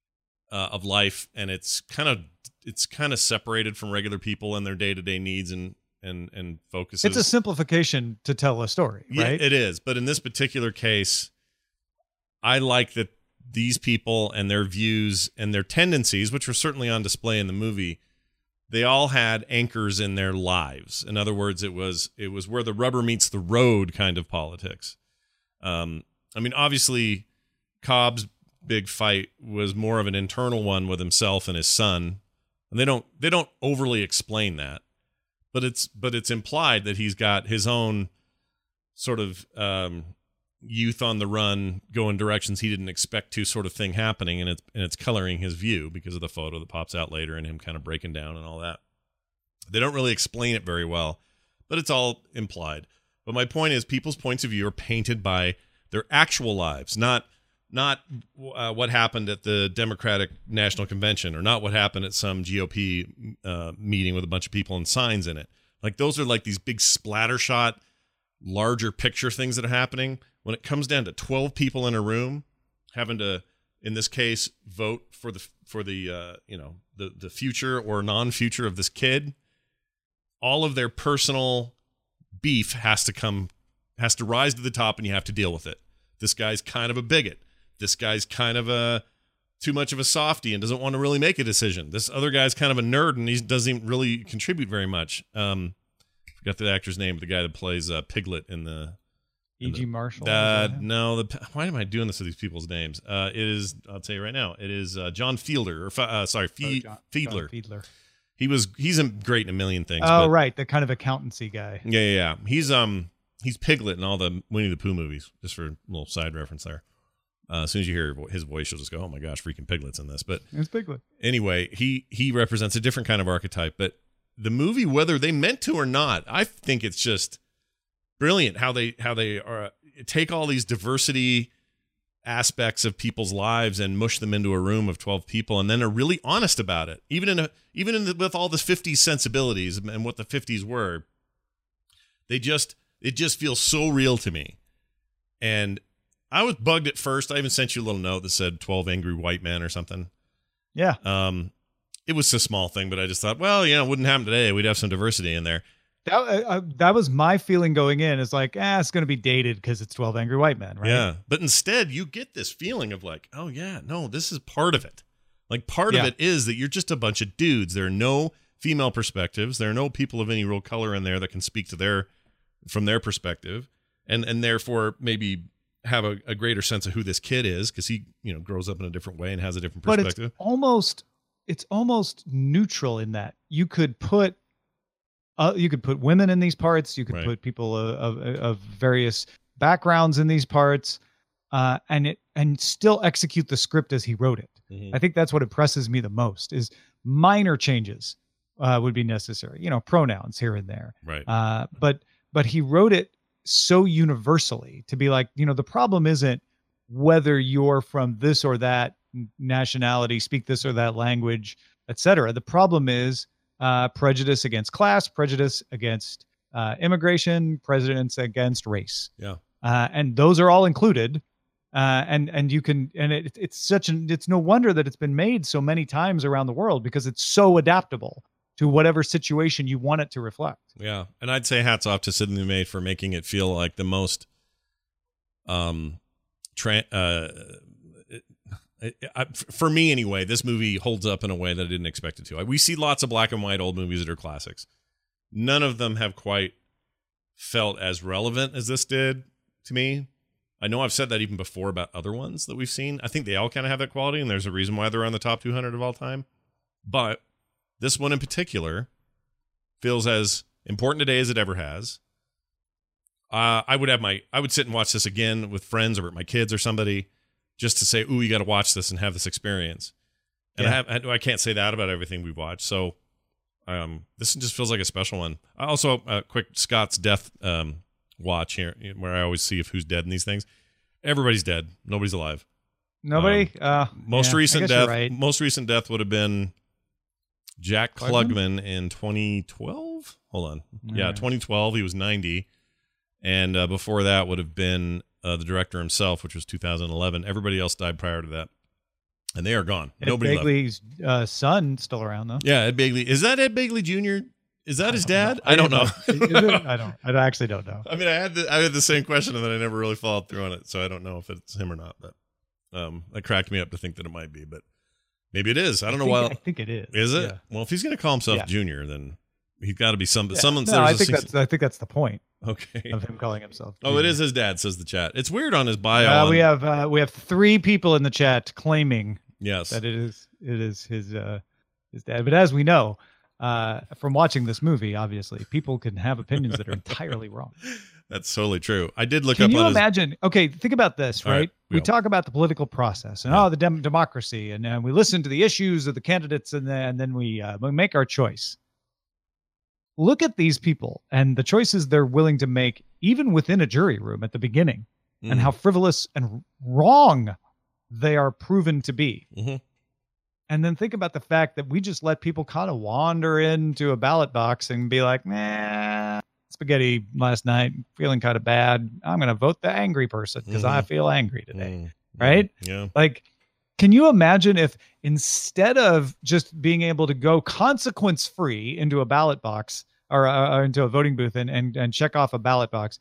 S4: uh, of life. And it's kind of, it's kind of separated from regular people and their day-to-day needs and, and, and focuses.
S5: It's a simplification to tell a story, right?
S4: Yeah, it is. But in this particular case, I like that these people and their views and their tendencies, which were certainly on display in the movie, they all had anchors in their lives. In other words, it was it was where the rubber meets the road kind of politics. Um, I mean, obviously, Cobb's big fight was more of an internal one with himself and his son, and they don't they don't overly explain that, but it's but it's implied that he's got his own sort of um, youth on the run, going directions he didn't expect to, sort of thing happening, and it's and it's coloring his view because of the photo that pops out later and him kind of breaking down and all that. They don't really explain it very well, but it's all implied. But my point is, people's points of view are painted by their actual lives, not not uh, what happened at the Democratic National Convention, or not what happened at some G O P uh, meeting with a bunch of people and signs in it. Like, those are like these big splatter shot, larger picture things that are happening. When it comes down to twelve people in a room having to, in this case, vote for the for the uh, you know the the future or non-future of this kid, all of their personal beef has to come has to rise to the top, and you have to deal with it. This guy's kind of a bigot. This guy's kind of a too much of a softie and doesn't want to really make a decision. This other guy's kind of a nerd and he doesn't really contribute very much. Um, forgot the actor's name, the guy that plays uh, Piglet in the
S5: E G. Marshall.
S4: Uh, no, the why am I doing this with these people's names? Uh, it is, I'll tell you right now, it is uh, John Fielder, or uh, sorry, Fe-
S5: oh, John,
S4: Fiedler.
S5: John Fiedler.
S4: He was he's great in a million things.
S5: Oh,
S4: but,
S5: right, the kind of accountancy guy.
S4: Yeah, yeah, yeah. He's um he's Piglet in all the Winnie the Pooh movies. Just for a little side reference there. Uh, as soon as you hear his voice, you'll just go, "Oh my gosh, freaking Piglet's in this!" But
S5: it's Piglet.
S4: Anyway, he he represents a different kind of archetype. But the movie, whether they meant to or not, I think it's just brilliant how they how they are take all these diversity aspects of people's lives and mush them into a room of twelve people, and then are really honest about it. Even in a even in the, with all the fifties sensibilities and what the fifties were, they just it just feels so real to me. And I was bugged at first. I even sent you a little note that said twelve angry white men or something.
S5: Yeah.
S4: Um, it was a small thing, but I just thought, well, you know, it wouldn't happen today. We'd have some diversity in there.
S5: That, uh, that was my feeling going in. It's like, ah, it's going to be dated because it's twelve Angry White Men, right?
S4: Yeah. But instead, you get this feeling of like, oh, yeah, no, this is part of it. Like, part
S5: yeah.
S4: of it is that you're just a bunch of dudes. There are no female perspectives. There are no people of any real color in there that can speak to their, from their perspective, and and therefore maybe have a, a greater sense of who this kid is, because he, you know, grows up in a different way and has a different perspective.
S5: But it's almost, it's almost neutral in that you could put Uh, you could put women in these parts. You could
S4: right.
S5: put people of, of, of various backgrounds in these parts, uh, and it and still execute the script as he wrote it.
S4: Mm-hmm.
S5: I think that's what impresses me the most. Is minor changes uh, would be necessary. You know, pronouns here and there.
S4: Right.
S5: Uh, but but he wrote it so universally to be like, you know, the problem isn't whether you're from this or that nationality, speak this or that language, et cetera. The problem is Uh, prejudice against class, prejudice against uh, immigration, prejudice against race.
S4: Yeah,
S5: uh, and those are all included. Uh, and and you can and it, it's such an it's no wonder that it's been made so many times around the world, because it's so adaptable to whatever situation you want it to reflect.
S4: Yeah, and I'd say hats off to Sidney May for making it feel like the most um, tra- uh, it, I, for me anyway, this movie holds up in a way that I didn't expect it to. We see lots of black and white old movies that are classics. None of them have quite felt as relevant as this did to me. I know I've said that even before about other ones that we've seen. I think they all kind of have that quality, and there's a reason why they're on the top two hundred of all time. But this one in particular feels as important today as it ever has. Uh, I would have my, I would sit and watch this again with friends or with my kids or somebody, just to say, ooh, you got to watch this and have this experience. And yeah. I have, I can't say that about everything we've watched. So um, this just feels like a special one. Also, a uh, quick Scott's death um, watch here, where I always see if who's dead in these things. Everybody's dead. Nobody's alive.
S5: Nobody?
S4: Um,
S5: uh,
S4: most
S5: yeah,
S4: recent death.
S5: Right.
S4: Most recent death would have been Jack Klugman, Klugman in twenty twelve. Hold on. All yeah, right. twenty twelve. He was ninety. And uh, before that would have been Uh, the director himself, which was two thousand eleven. Everybody else died prior to that, and they are gone.
S5: Ed
S4: Nobody
S5: Begley's
S4: left.
S5: Uh, son still around though.
S4: Yeah, Ed Begley. Is that Ed Begley Junior? Is that
S5: I
S4: his dad?
S5: Know.
S4: I don't know.
S5: I don't. I actually don't know.
S4: I mean, I had the, I had the same question, and then I never really followed through on it, so I don't know if it's him or not. But Um, that cracked me up to think that it might be, but maybe it is. I don't
S5: I
S4: know
S5: think,
S4: why.
S5: I think it is.
S4: Is it?
S5: Yeah.
S4: Well, if he's going to call himself
S5: Yeah.
S4: Junior, then he's got to be some.
S5: Yeah.
S4: Someone.
S5: No, I
S4: there's a
S5: think
S4: six-
S5: that's I think that's the point
S4: okay.
S5: of him calling himself.
S4: Oh, it
S5: Junior.
S4: is his dad, says the chat. It's weird on his bio.
S5: Uh,
S4: on-
S5: we have uh, we have three people in the chat claiming
S4: yes.
S5: that it is it is his uh, his dad. But as we know, uh, from watching this movie, obviously, people can have opinions that are entirely wrong.
S4: That's totally true. I did look
S5: Can
S4: up
S5: you
S4: on his.
S5: imagine? Okay, think about this,
S4: All
S5: right?
S4: right,
S5: we
S4: we will.
S5: talk about the political process and
S4: Yeah.
S5: oh, the dem- democracy, and uh, we listen to the issues of the candidates, and then and then we uh, we make our choice. Look at these people and the choices they're willing to make, even within a jury room at the beginning, and
S4: Mm.
S5: how frivolous and wrong they are proven to be.
S4: Mhm.
S5: And then think about the fact that we just let people kind of wander into a ballot box and be like, nah, spaghetti last night, feeling kind of bad. I'm going to vote the angry person because I
S4: Mhm.
S5: feel angry today.
S4: Mm.
S5: Right?
S4: Yeah.
S5: Like, can you imagine if instead of just being able to go consequence free into a ballot box or, uh, or into a voting booth and, and, and check off a ballot box,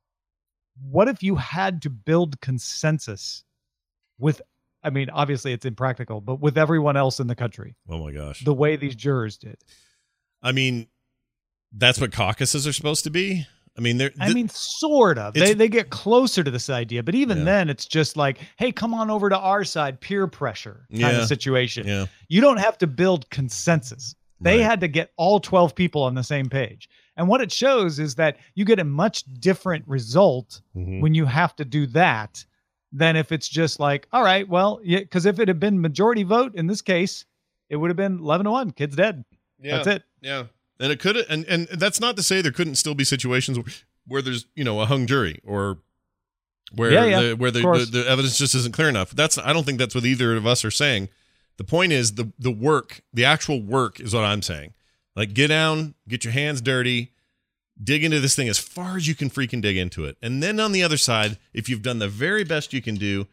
S5: what if you had to build consensus with, I mean, obviously it's impractical, but with everyone else in the country,
S4: Oh my gosh.
S5: the way these jurors did?
S4: I mean, that's what caucuses are supposed to be. I mean, they're.
S5: I mean, sort of. They
S4: it's-
S5: they get closer to this idea, but even
S4: Yeah.
S5: then, it's just like, hey, come on over to our side, peer pressure kind
S4: Yeah.
S5: of situation.
S4: yeah.
S5: You don't have to build consensus. They
S4: Right.
S5: had to get all twelve people on the same page. And what it shows is that you get a much different result
S4: Mhm.
S5: when you have to do that than if it's just like, all right, well, yeah, because if it had been majority vote in this case, it would have been eleven to one. Kid's dead.
S4: Yeah.
S5: That's it.
S4: Yeah. And it could, and and that's not to say there couldn't still be situations where, where there's, you know, a hung jury or where
S5: Yeah, yeah,
S4: the, where the,
S5: of
S4: the,
S5: course.
S4: the evidence just isn't clear enough. That's, I don't think that's what either of us are saying. The point is the the work, the actual work is what I'm saying. Like, get down, get your hands dirty, dig into this thing as far as you can freaking dig into it. And then on the other side, if you've done the very best you can do,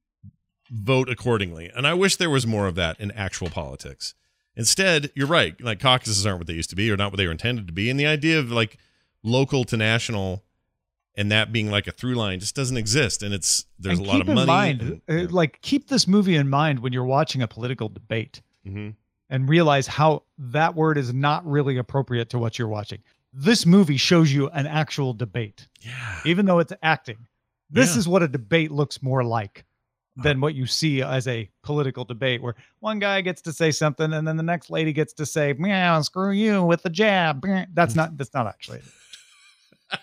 S4: vote accordingly. And I wish there was more of that in actual politics. Instead, you're right. Like, caucuses aren't what they used to be or not what they were intended to be. And the idea of like local to national and that being like a through line just doesn't exist. And it's, there's
S5: And
S4: a lot of
S5: keep in
S4: money.
S5: mind,
S4: and-
S5: uh,
S4: yeah.
S5: like, keep this movie in mind when you're watching a political debate.
S4: Mhm.
S5: And realize how that word is not really appropriate to what you're watching. This movie shows you an actual debate,
S4: Yeah.
S5: even though it's acting. This
S4: Yeah.
S5: is what a debate looks more like than what you see as a political debate, where one guy gets to say something and then the next lady gets to say, meow, screw you with the jab. That's not, that's not actually it.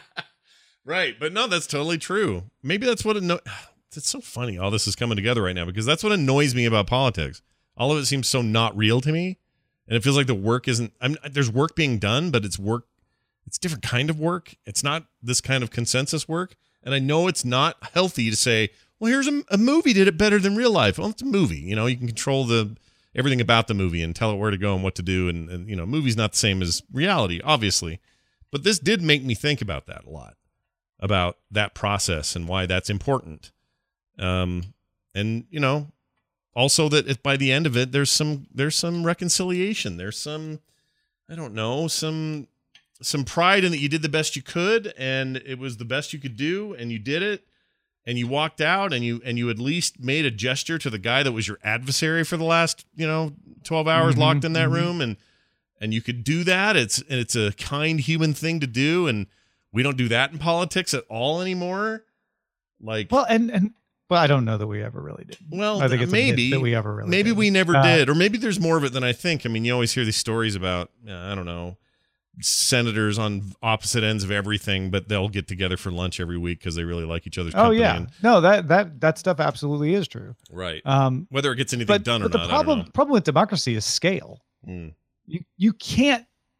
S4: Right. But no, that's totally true. Maybe that's what anno- it's so funny. All this is coming together right now because that's what annoys me about politics. All of it seems so not real to me. And it feels like the work isn't, I'm, there's work being done, but it's work. It's a different kind of work. It's not this kind of consensus work. And I know it's not healthy to say, well, here's a, a movie did it better than real life. Well, it's a movie. You know, you can control the everything about the movie and tell it where to go and what to do. And, and you know, movie's not the same as reality, obviously. But this did make me think about that a lot, about that process and why that's important. Um, and, you know, also that if by the end of it, there's some there's some reconciliation. There's some, I don't know, some some pride in that you did the best you could and it was the best you could do and you did it and you walked out and you and you at least made a gesture to the guy that was your adversary for the last, you know, twelve hours
S5: Mhm,
S4: locked in that
S5: mhm.
S4: room and and you could do that. It's it's a kind human thing to do and we don't do that in politics at all anymore. Like,
S5: Well, and, and, well, I don't know that we ever really did.
S4: well,
S5: I think it's a myth
S4: maybe
S5: that we ever really
S4: maybe
S5: did.
S4: we never
S5: Uh,
S4: did, or maybe there's more of it than I think. I mean, you always hear these stories about, uh, I don't know, senators on opposite ends of everything, but they'll get together for lunch every week because they really like each other's
S5: Oh
S4: company.
S5: yeah,
S4: and-
S5: no, that, that, that stuff absolutely is true.
S4: right.
S5: Um,
S4: Whether it gets anything
S5: but,
S4: done or
S5: but the
S4: not,
S5: problem
S4: I don't
S5: problem with democracy is scale.
S4: know. Mm.
S5: You you can't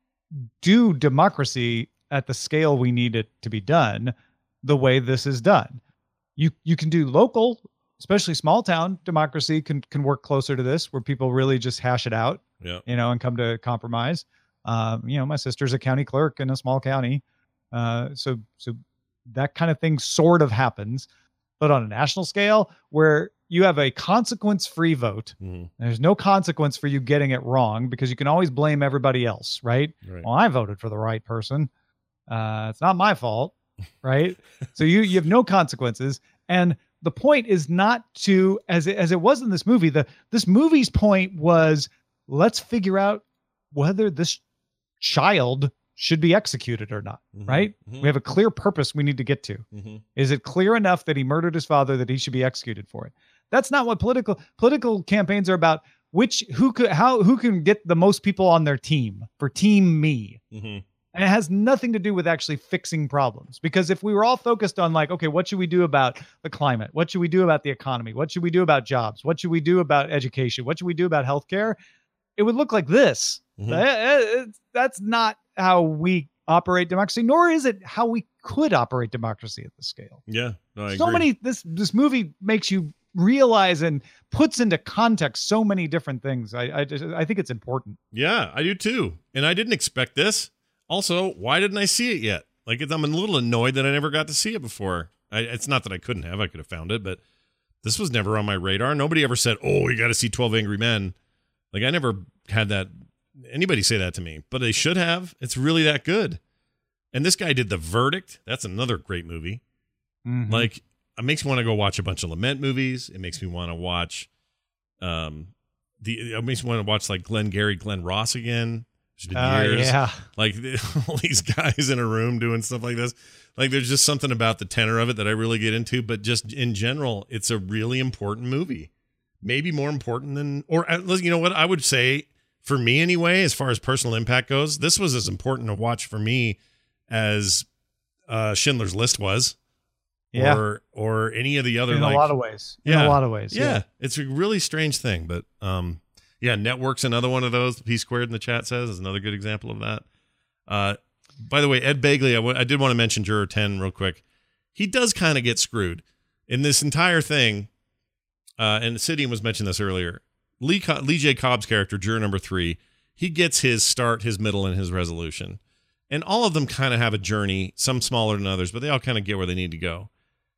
S5: do democracy at the scale we need it to be done the way this is done. You you can do local, especially small town democracy can can work closer to this, where people really just hash it out,
S4: Yeah.
S5: you know, and come to a compromise. Um, you know, my sister's a county clerk in a small county, uh, so so that kind of thing sort of happens. But on a national scale, where you have a consequence-free vote,
S4: Mhm.
S5: there's no consequence for you getting it wrong because you can always blame everybody else, right?
S4: Right.
S5: Well, I voted for the right person. Uh, it's not my fault, right? So you you have no consequences, and the point is not to, as it, as it was in this movie, the this movie's point was, let's figure out whether this child should be executed or not,
S4: Mhm,
S5: right?
S4: mhm.
S5: We have a clear purpose we need to get to.
S4: Mhm.
S5: Is it clear enough that he murdered his father that he should be executed for it? That's not what political political campaigns are about. Which who could how who can get the most people on their team for team me?
S4: Mhm.
S5: And it has nothing to do with actually fixing problems. Because if we were all focused on like, okay, what should we do about the climate? What should we do about the economy? What should we do about jobs? What should we do about education? What should we do about healthcare? It would look like this.
S4: Mhm.
S5: Uh, it's- That's not how we operate democracy, nor is it how we could operate democracy at this scale.
S4: Yeah, no, I
S5: so
S4: agree.
S5: many, this, this movie makes you realize and puts into context so many different things. I, I just, I think it's important.
S4: Yeah, I do too. And I didn't expect this. Also, why didn't I see it yet? Like, I'm a little annoyed that I never got to see it before. I, it's not that I couldn't have. I could have found it, but this was never on my radar. Nobody ever said, oh, you got to see twelve Angry Men. Like, I never had that, anybody say that to me, but they should have. It's really that good. And this guy did The Verdict. That's another great movie.
S5: Mhm.
S4: Like, it makes me want to go watch a bunch of Lament movies. It makes me want to watch, um, the, it makes me want to watch like Glenn Gary, Glenn Ross again. It's been
S5: Uh,
S4: years.
S5: yeah.
S4: Like all these guys in a room doing stuff like this. Like there's just something about the tenor of it that I really get into, but just in general, it's a really important movie. Maybe more important than, or at least, you know what I would say for me anyway, as far as personal impact goes, this was as important to watch for me as uh, Schindler's List was.
S5: Yeah.
S4: Or or any of the other
S5: In
S4: like
S5: a lot of ways. In
S4: Yeah.
S5: a lot of ways.
S4: yeah, it's a really strange thing, but um, yeah, Network's another one of those. P Squared in the chat says is another good example of that. Uh, by the way, Ed Begley, I, w- I did want to mention Juror ten real quick. He does kind of get screwed in this entire thing. Uh, and Sidian was mentioning this earlier. Lee Co- Lee J. Cobb's character, Juror number three, he gets his start, his middle, and his resolution, and all of them kind of have a journey. Some smaller than others, but they all kind of get where they need to go.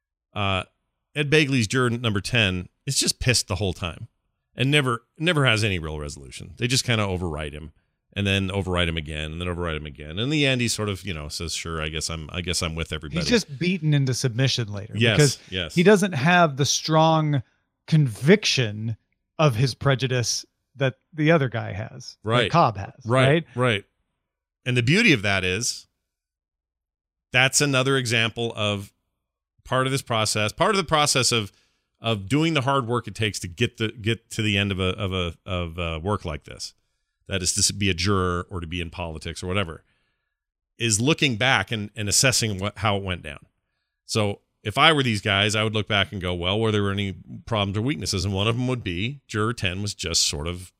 S4: Uh, Ed Begley's Juror number ten is just pissed the whole time and never never has any real resolution. They just kind of override him and then override him again and then override him again. And in the end, he sort of, you know, says, sure, I guess I'm I guess I'm with everybody.
S5: He's just beaten into submission later.
S4: yes,
S5: Because
S4: yes.
S5: he doesn't have the strong conviction of his prejudice that the other guy has. that
S4: Right.
S5: Cobb has.
S4: Right,
S5: Right.
S4: right. And the beauty of that is that's another example of part of this process, part of the process of of doing the hard work it takes to get the get to the end of a of a of a work like this. That is to be a juror or to be in politics or whatever, is looking back and, and assessing what how it went down. So if I were these guys, I would look back and go, well, were there any problems or weaknesses? And one of them would be Juror ten was just sort of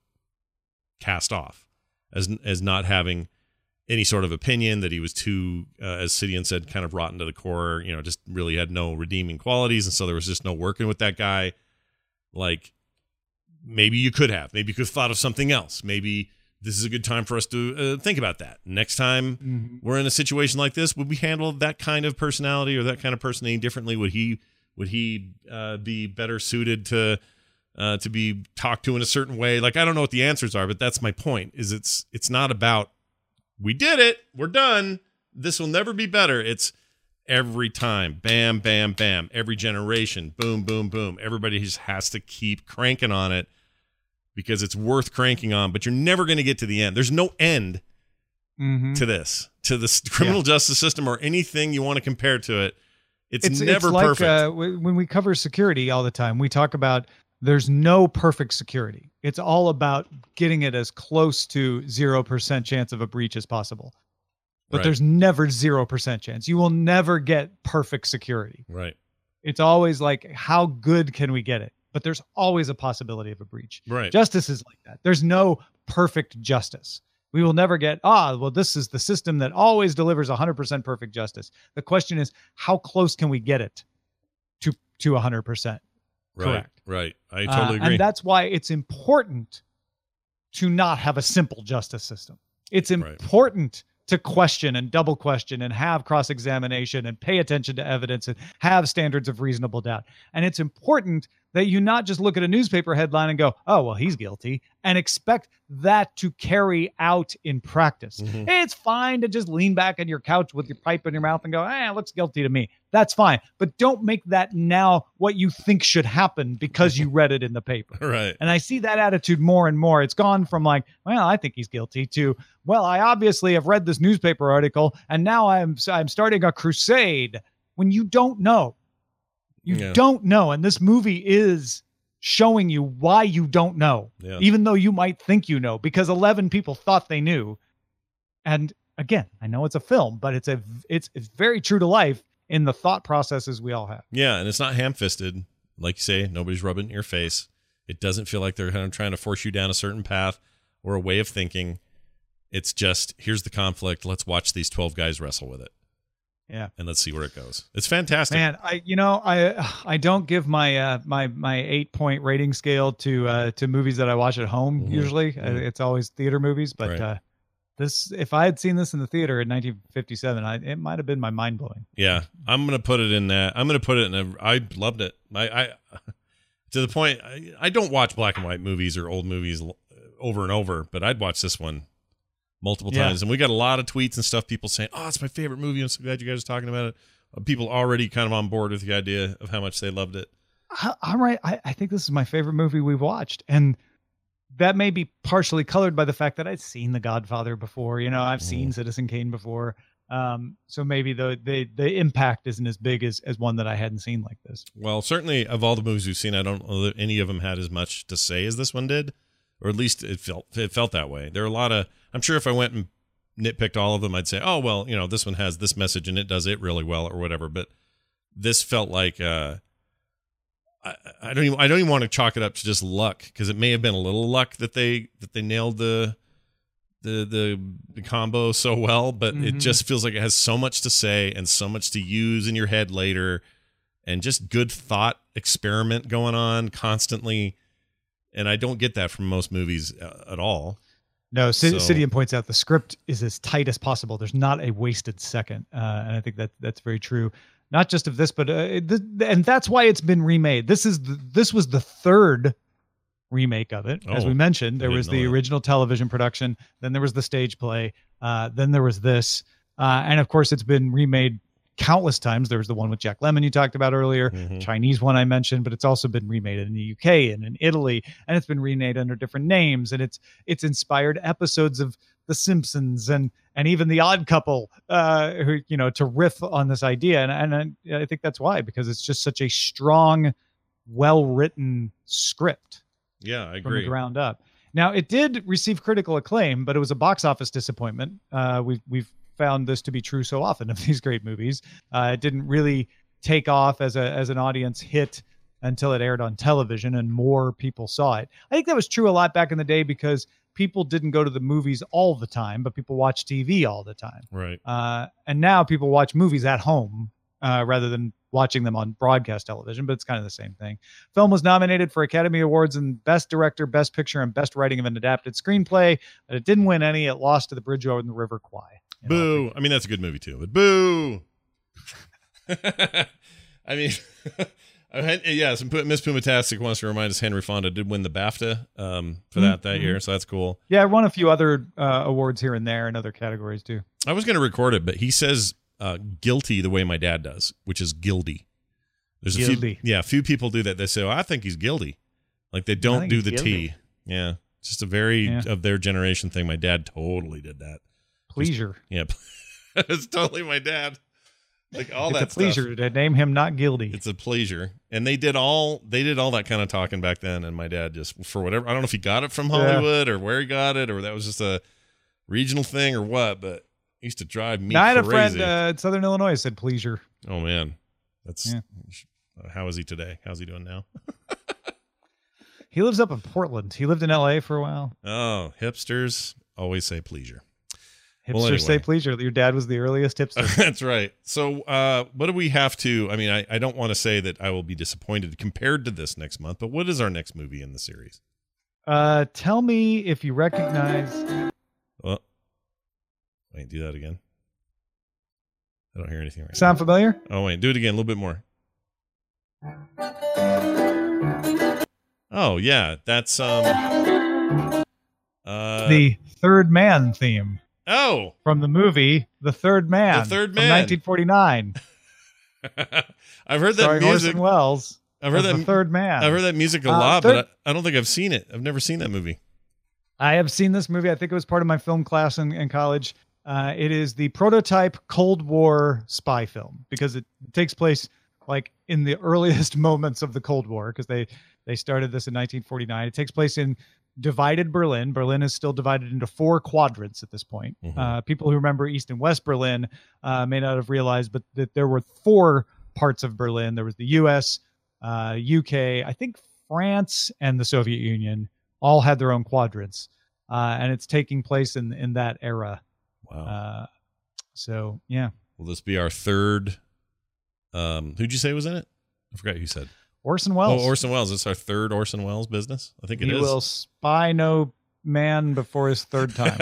S4: cast off as as not having any sort of opinion, that he was too, uh, as Sidian said, kind of rotten to the core, you know, just really had no redeeming qualities. And so there was just no working with that guy. Like, maybe you could have, maybe you could have thought of something else. Maybe this is a good time for us to uh, think about that. Next time
S5: Mhm.
S4: we're in a situation like this, would we handle that kind of personality or that kind of person any differently? Would he, would he uh, be better suited to, uh, to be talked to in a certain way? Like, I don't know what the answers are, but that's my point, is it's, it's not about, we did it, we're done, this will never be better. It's every time, bam, bam, bam, every generation, boom, boom, boom. Everybody just has to keep cranking on it because it's worth cranking on, but you're never going to get to the end. There's no end
S5: Mhm.
S4: to this, to the s- criminal justice system or anything you want to compare to it. It's, never
S5: like,
S4: perfect.
S5: Uh, w- when we cover security all the time, we talk about there's no perfect security. It's all about getting it as close to zero percent chance of a breach as possible. But
S4: Right.
S5: there's never zero percent chance. You will never get perfect security.
S4: Right,
S5: It's always like, how good can we get it? But there's always a possibility of a breach.
S4: right.
S5: Justice is like that. There's no perfect justice. We will never get, ah, well, this is the system that always delivers one hundred percent perfect justice. The question is, how close can we get it to, to one hundred percent?
S4: right,
S5: correct.
S4: Right. I
S5: Uh,
S4: totally agree.
S5: And that's why it's important to not have a simple justice system. It's
S4: Right.
S5: important to question and double question and have cross-examination and pay attention to evidence and have standards of reasonable doubt. And it's important that you not just look at a newspaper headline and go, oh, well, he's guilty, and expect that to carry out in practice.
S4: Mhm.
S5: It's fine to just lean back on your couch with your pipe in your mouth and go, eh, it looks guilty to me. That's fine. But don't make that now what you think should happen because you read it in the paper.
S4: Right.
S5: And I see that attitude more and more. It's gone from like, well, I think he's guilty to, well, I obviously have read this newspaper article and now I'm I'm starting a crusade when you don't know. You
S4: Yeah.
S5: don't know. And this movie is showing you why you don't know,
S4: Yeah.
S5: even though you might think you know, because eleven people thought they knew. And again, I know it's a film, but it's a it's it's very true to life in the thought processes we all have.
S4: Yeah, and it's not ham-fisted. Like you say, nobody's rubbing it in your face. It doesn't feel like they're kind of trying to force you down a certain path or a way of thinking. It's just, here's the conflict. Let's watch these twelve guys wrestle with it.
S5: Yeah.
S4: And let's see where it goes. It's fantastic.
S5: Man, I you know I I don't give my uh, my my eight point rating scale to uh, to movies that I watch at home.
S4: Mhm.
S5: Usually,
S4: Mhm.
S5: Uh, it's always theater movies. But
S4: Right.
S5: uh, this, if I had seen this in the theater in nineteen fifty-seven, I, it might have been my mind blowing.
S4: Yeah, I'm gonna put it in that. I'm gonna put it in a. I loved it. I, I to the point. I, I don't watch black and white movies or old movies l- over and over, but I'd watch this one multiple
S5: Yeah.
S4: times. And we got a lot of tweets and stuff. People saying, "Oh, it's my favorite movie." I'm so glad you guys are talking about it. Uh, People already kind of on board with the idea of how much they loved it.
S5: I, I'm right. I, I think this is my favorite movie we've watched, and that may be partially colored by the fact that I've seen The Godfather before. You know, I've seen
S4: Mhm.
S5: Citizen Kane before. Um, so maybe the, the the impact isn't as big as as one that I hadn't seen like this.
S4: Well, certainly of all the movies we've seen, I don't know that any of them had as much to say as this one did, or at least it felt it felt that way. There are a lot of. I'm sure if I went and nitpicked all of them, I'd say, oh well, you know, this one has this message and it does it really well, or whatever. But this felt like uh, I, I don't even I don't even want to chalk it up to just luck, because it may have been a little luck that they that they nailed the the the, the combo so well, but it
S5: Mhm.
S4: just feels like it has so much to say and so much to use in your head later, and just good thought experiment going on constantly. And I don't get that from most movies uh, at all.
S5: No, C-
S4: So-
S5: Sidian points out the script is as tight as possible. There's not a wasted second, uh, and I think that that's very true. Not just of this, but uh, th- and that's why it's been remade. This is the, this was the third remake of it, as
S4: Oh,
S5: we mentioned. There
S4: I
S5: was
S4: didn't know
S5: the
S4: that.
S5: original television production, then there was the stage play, uh, then there was this, uh, and of course, it's been remade countless times. There was the one with Jack Lemmon you talked about earlier,
S4: Mhm.
S5: Chinese one I mentioned, but it's also been remade in the U K and in Italy, and it's been remade under different names, and it's it's inspired episodes of The Simpsons and and even The Odd Couple, uh, who you know to riff on this idea, and and I, I think that's why, because it's just such a strong, well written script
S4: Yeah, I
S5: from the
S4: agree.
S5: ground up. Now, it did receive critical acclaim, but it was a box office disappointment. Uh, we've we've found this to be true so often of these great movies. Uh, it didn't really take off as a as an audience hit until it aired on television and more people saw it. I think that was true a lot back in the day because people didn't go to the movies all the time, but people watched T V all the time.
S4: Right.
S5: Uh, and now people watch movies at home uh, rather than watching them on broadcast television, but it's kind of the same thing. Film was nominated for Academy Awards in Best Director, Best Picture, and Best Writing of an Adapted Screenplay, but it didn't win any. It lost to The Bridge Over the River Kwai. You know,
S4: Boo. I mean, that's a good movie too, but boo. I mean, I had- yeah, some Miss Pumatastic wants to remind us Henry Fonda did win the BAFTA um, for that that
S5: Mhm.
S4: year, so that's cool.
S5: Yeah, I won a few other uh, awards here and there in other categories too.
S4: I was going to record it, but he says uh, guilty the way my dad does, which is guilty. There's a
S5: Guilty.
S4: few, yeah, a few people do that. They say, "Oh, I think he's guilty," like they don't
S5: think
S4: do
S5: he's
S4: the
S5: guilty.
S4: T. Yeah, it's just a very
S5: Yeah.
S4: of their generation thing. My dad totally did that.
S5: Pleasure.
S4: Yeah, it's totally my dad. Like all
S5: It's
S4: that
S5: a pleasure
S4: stuff.
S5: to name him not guilty.
S4: It's a pleasure, and they did all they did all that kind of talking back then. And my dad just for whatever I don't know if he got it from
S5: Yeah.
S4: Hollywood or where he got it, or that was just a regional thing or what. But it used to drive me
S5: Now, I had a
S4: crazy.
S5: friend uh, in Southern Illinois said pleasure.
S4: Oh man, that's
S5: Yeah.
S4: uh, how is he today? How's he doing now?
S5: He lives up in Portland. He lived in L A for a while.
S4: Oh, hipsters always say pleasure.
S5: Hipsters
S4: Well,
S5: say
S4: anyway.
S5: pleasure. Your dad was the earliest hipster.
S4: That's right. So, uh, what do we have to? I mean, I, I don't want to say that I will be disappointed compared to this next month, but what is our next movie in the series?
S5: Uh, tell me if you recognize.
S4: Well, wait, do that again. I don't hear anything right
S5: Sound familiar?
S4: now. Oh, wait, do it again a little bit more. Oh yeah, that's um. Uh,
S5: the Third Man theme
S4: oh,
S5: from the movie The Third Man.
S4: The Third
S5: from
S4: Man.
S5: nineteen forty-nine.
S4: I've heard that
S5: Starring
S4: music.
S5: Orson Welles.
S4: I've heard
S5: as
S4: that
S5: The Third Man.
S4: I've heard that music a
S5: Uh,
S4: lot,
S5: third-
S4: but I, I don't think I've seen it. I've never seen that movie.
S5: I have seen this movie. I think it was part of my film class in, in college. Uh, it is the prototype Cold War spy film because it takes place like in the earliest moments of the Cold War because they they started this in nineteen forty-nine. It takes place in divided Berlin. Berlin is still divided into four quadrants at this point.
S4: Mhm.
S5: Uh, people who remember East and West Berlin uh, may not have realized, but that there were four parts of Berlin. There was the U S, uh, U K, I think France, and the Soviet Union all had their own quadrants. Uh, and it's taking place in, in that era.
S4: Wow.
S5: Uh, so, yeah.
S4: Will this be our third? Um, who'd you say was in it? I forgot who you said.
S5: Orson Welles.
S4: Oh, Orson Welles. This is our third Orson Welles business. I think it
S5: he
S4: is.
S5: will spy no man before his third time.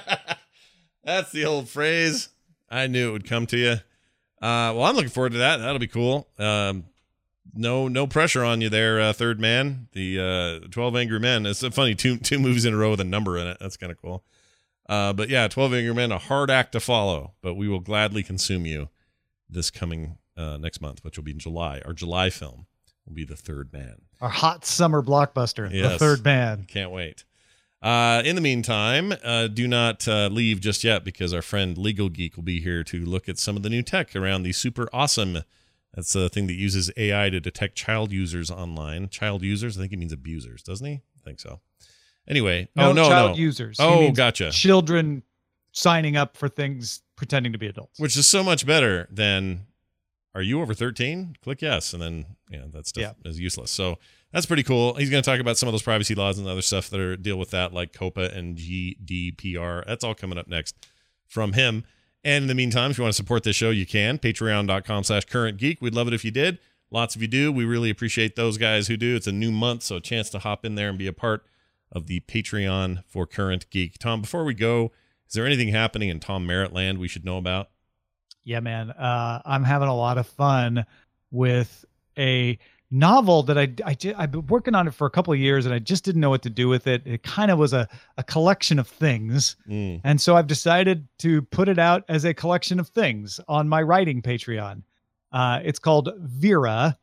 S4: That's the old phrase. I knew it would come to you. Uh, well, I'm looking forward to that. That'll be cool. Um, no, no pressure on you there, uh, Third Man. The uh, twelve Angry Men. It's funny. Two two movies in a row with a number in it. That's kind of cool. Uh, but yeah, twelve Angry Men, a hard act to follow. But we will gladly consume you this coming uh, next month, which will be in July. Our July film will be The Third Man.
S5: Our hot summer blockbuster,
S4: Yes.
S5: The Third Man.
S4: Can't wait. Uh, in the meantime, uh, do not uh, leave just yet because our friend Legal Geek will be here to look at some of the new tech around the super awesome. That's a thing that uses A I to detect child users online. Child users? I think he means abusers, doesn't he? I think so. Anyway.
S5: No,
S4: oh, no,
S5: child
S4: no.
S5: users. He
S4: Oh,
S5: means
S4: gotcha.
S5: Children signing up for things pretending to be adults.
S4: Which is so much better than, are you over thirteen? Click yes. And then, yeah, that stuff
S5: Yeah.
S4: is useless. So that's pretty cool. He's going to talk about some of those privacy laws and other stuff that are deal with that, like COPA and G D P R. That's all coming up next from him. And in the meantime, if you want to support this show, you can. Patreon.com slash current geek. We'd love it if you did. Lots of you do. We really appreciate those guys who do. It's a new month, so a chance to hop in there and be a part of the Patreon for Current Geek. Tom, before we go, is there anything happening in Tom Merritt land we should know about?
S5: Yeah, man. Uh, I'm having a lot of fun with a novel that I, I did, I've been working on it for a couple of years and I just didn't know what to do with it. It kind of was a, a collection of things.
S4: Mm.
S5: And so I've decided to put it out as a collection of things on my writing Patreon. Uh, it's called Vera,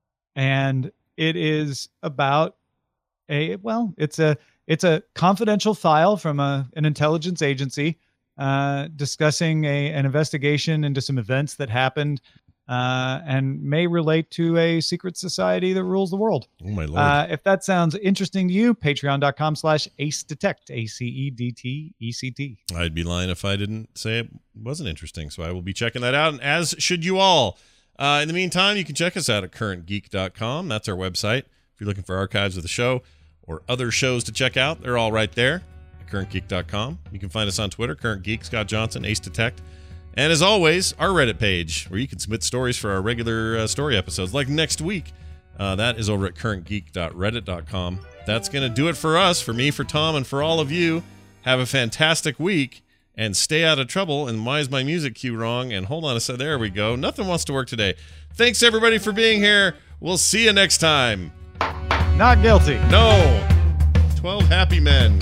S5: and it is about a, well, it's a, it's a confidential file from a, an intelligence agency uh, discussing a, an investigation into some events that happened uh, and may relate to a secret society that rules the world.
S4: Oh, my Lord.
S5: Uh, if that sounds interesting to you, patreon.com slash ace detect, A C E D T E C T.
S4: I'd be lying if I didn't say it wasn't interesting, so I will be checking that out, and as should you all. Uh, in the meantime, you can check us out at current geek dot com. That's our website. If you're looking for archives of the show or other shows to check out, they're all right there at current geek dot com. You can find us on Twitter, Current Geek, Scott Johnson, Ace Detect. And as always, our Reddit page, where you can submit stories for our regular uh, story episodes, like next week. Uh, that is over at current geek dot reddit dot com. That's going to do it for us, for me, for Tom, and for all of you. Have a fantastic week, and stay out of trouble. And why is my music cue wrong? And hold on a second. There we go. Nothing wants to work today. Thanks, everybody, for being here. We'll see you next time.
S5: Not guilty.
S4: No. twelve happy men.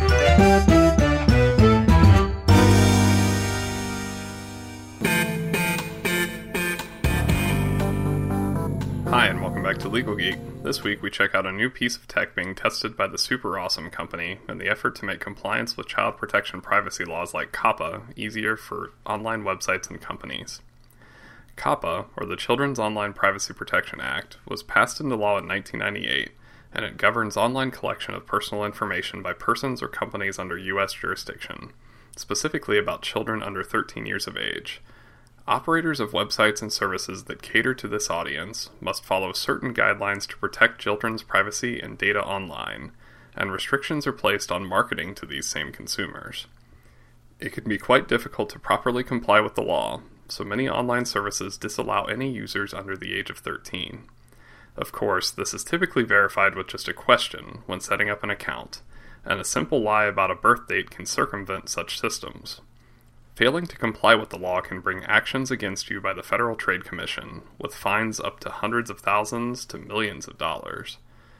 S2: Hi, and welcome back to Legal Geek. This week we check out a new piece of tech being tested by the Super Awesome Company in the effort to make compliance with child protection privacy laws like COPPA easier for online websites and companies. COPPA, or the Children's Online Privacy Protection Act, was passed into law in nineteen ninety-eight, and it governs online collection of personal information by persons or companies under U S jurisdiction, specifically about children under thirteen years of age. Operators of websites and services that cater to this audience must follow certain guidelines to protect children's privacy and data online, and restrictions are placed on marketing to these same consumers. It can be quite difficult to properly comply with the law, so many online services disallow any users under the age of thirteen. Of course, this is typically verified with just a question when setting up an account, and a simple lie about a birth date can circumvent such systems. Failing to comply with the law can bring actions against you by the Federal Trade Commission, with fines up to hundreds of thousands to millions of dollars.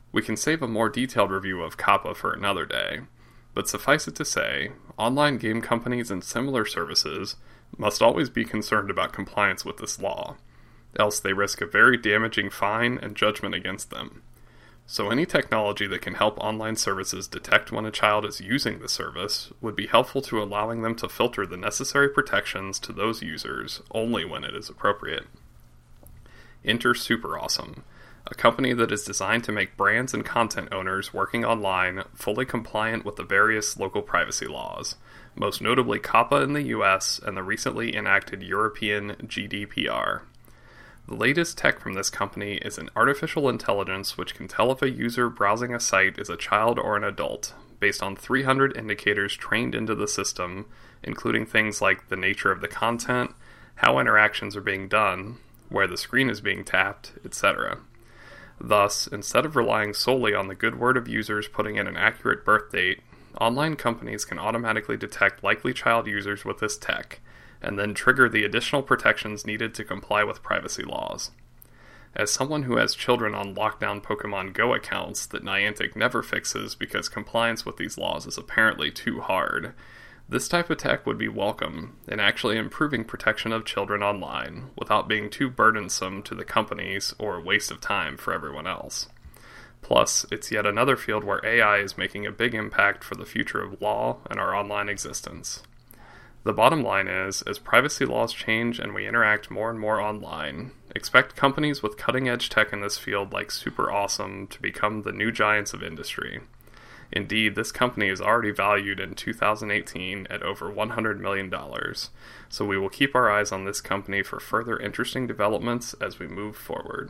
S2: We can save a more detailed review of COPPA for another day, but suffice it to say, online game companies and similar services must always be concerned about compliance with this law, else they risk a very damaging fine and judgment against them. So any technology that can help online services detect when a child is using the service would be helpful to allowing them to filter the necessary protections to those users only when it is appropriate. Enter SuperAwesome, a company that is designed to make brands and content owners working online fully compliant with the various local privacy laws, most notably COPPA in the U S and the recently enacted European G D P R. The latest tech from this company is an artificial intelligence which can tell if a user browsing a site is a child or an adult, based on three hundred indicators trained into the system, including things like the nature of the content, how interactions are being done, where the screen is being tapped, et cetera. Thus, instead of relying solely on the good word of users putting in an accurate birth date, online companies can automatically detect likely child users with this tech, and then trigger the additional protections needed to comply with privacy laws. As someone who has children on lockdown Pokemon Go accounts that Niantic never fixes because compliance with these laws is apparently too hard, this type of tech would be welcome in actually improving protection of children online without being too burdensome to the companies or a waste of time for everyone else. Plus, it's yet another field where A I is making a big impact for the future of law and our online existence. The bottom line is, as privacy laws change and we interact more and more online, expect companies with cutting-edge tech in this field like SuperAwesome to become the new giants of industry. Indeed, this company is already valued in two thousand eighteen at over one hundred million dollars, so we will keep our eyes on this company for further interesting developments as we move forward.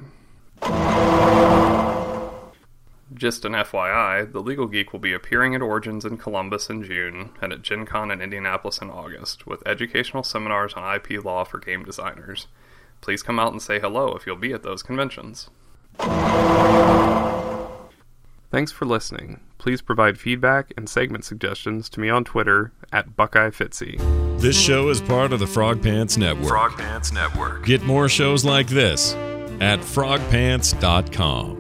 S2: Just an F Y I, The Legal Geek will be appearing at Origins in Columbus in June and at Gen Con in Indianapolis in August, with educational seminars on I P law for game designers. Please come out and say hello if you'll be at those conventions. Thanks for listening. Please provide feedback and segment suggestions to me on Twitter at Buckeye Fitzy.
S4: This show is part of the Frog Pants Network.
S3: Frog Pants Network.
S4: Get more shows like this at frog pants dot com.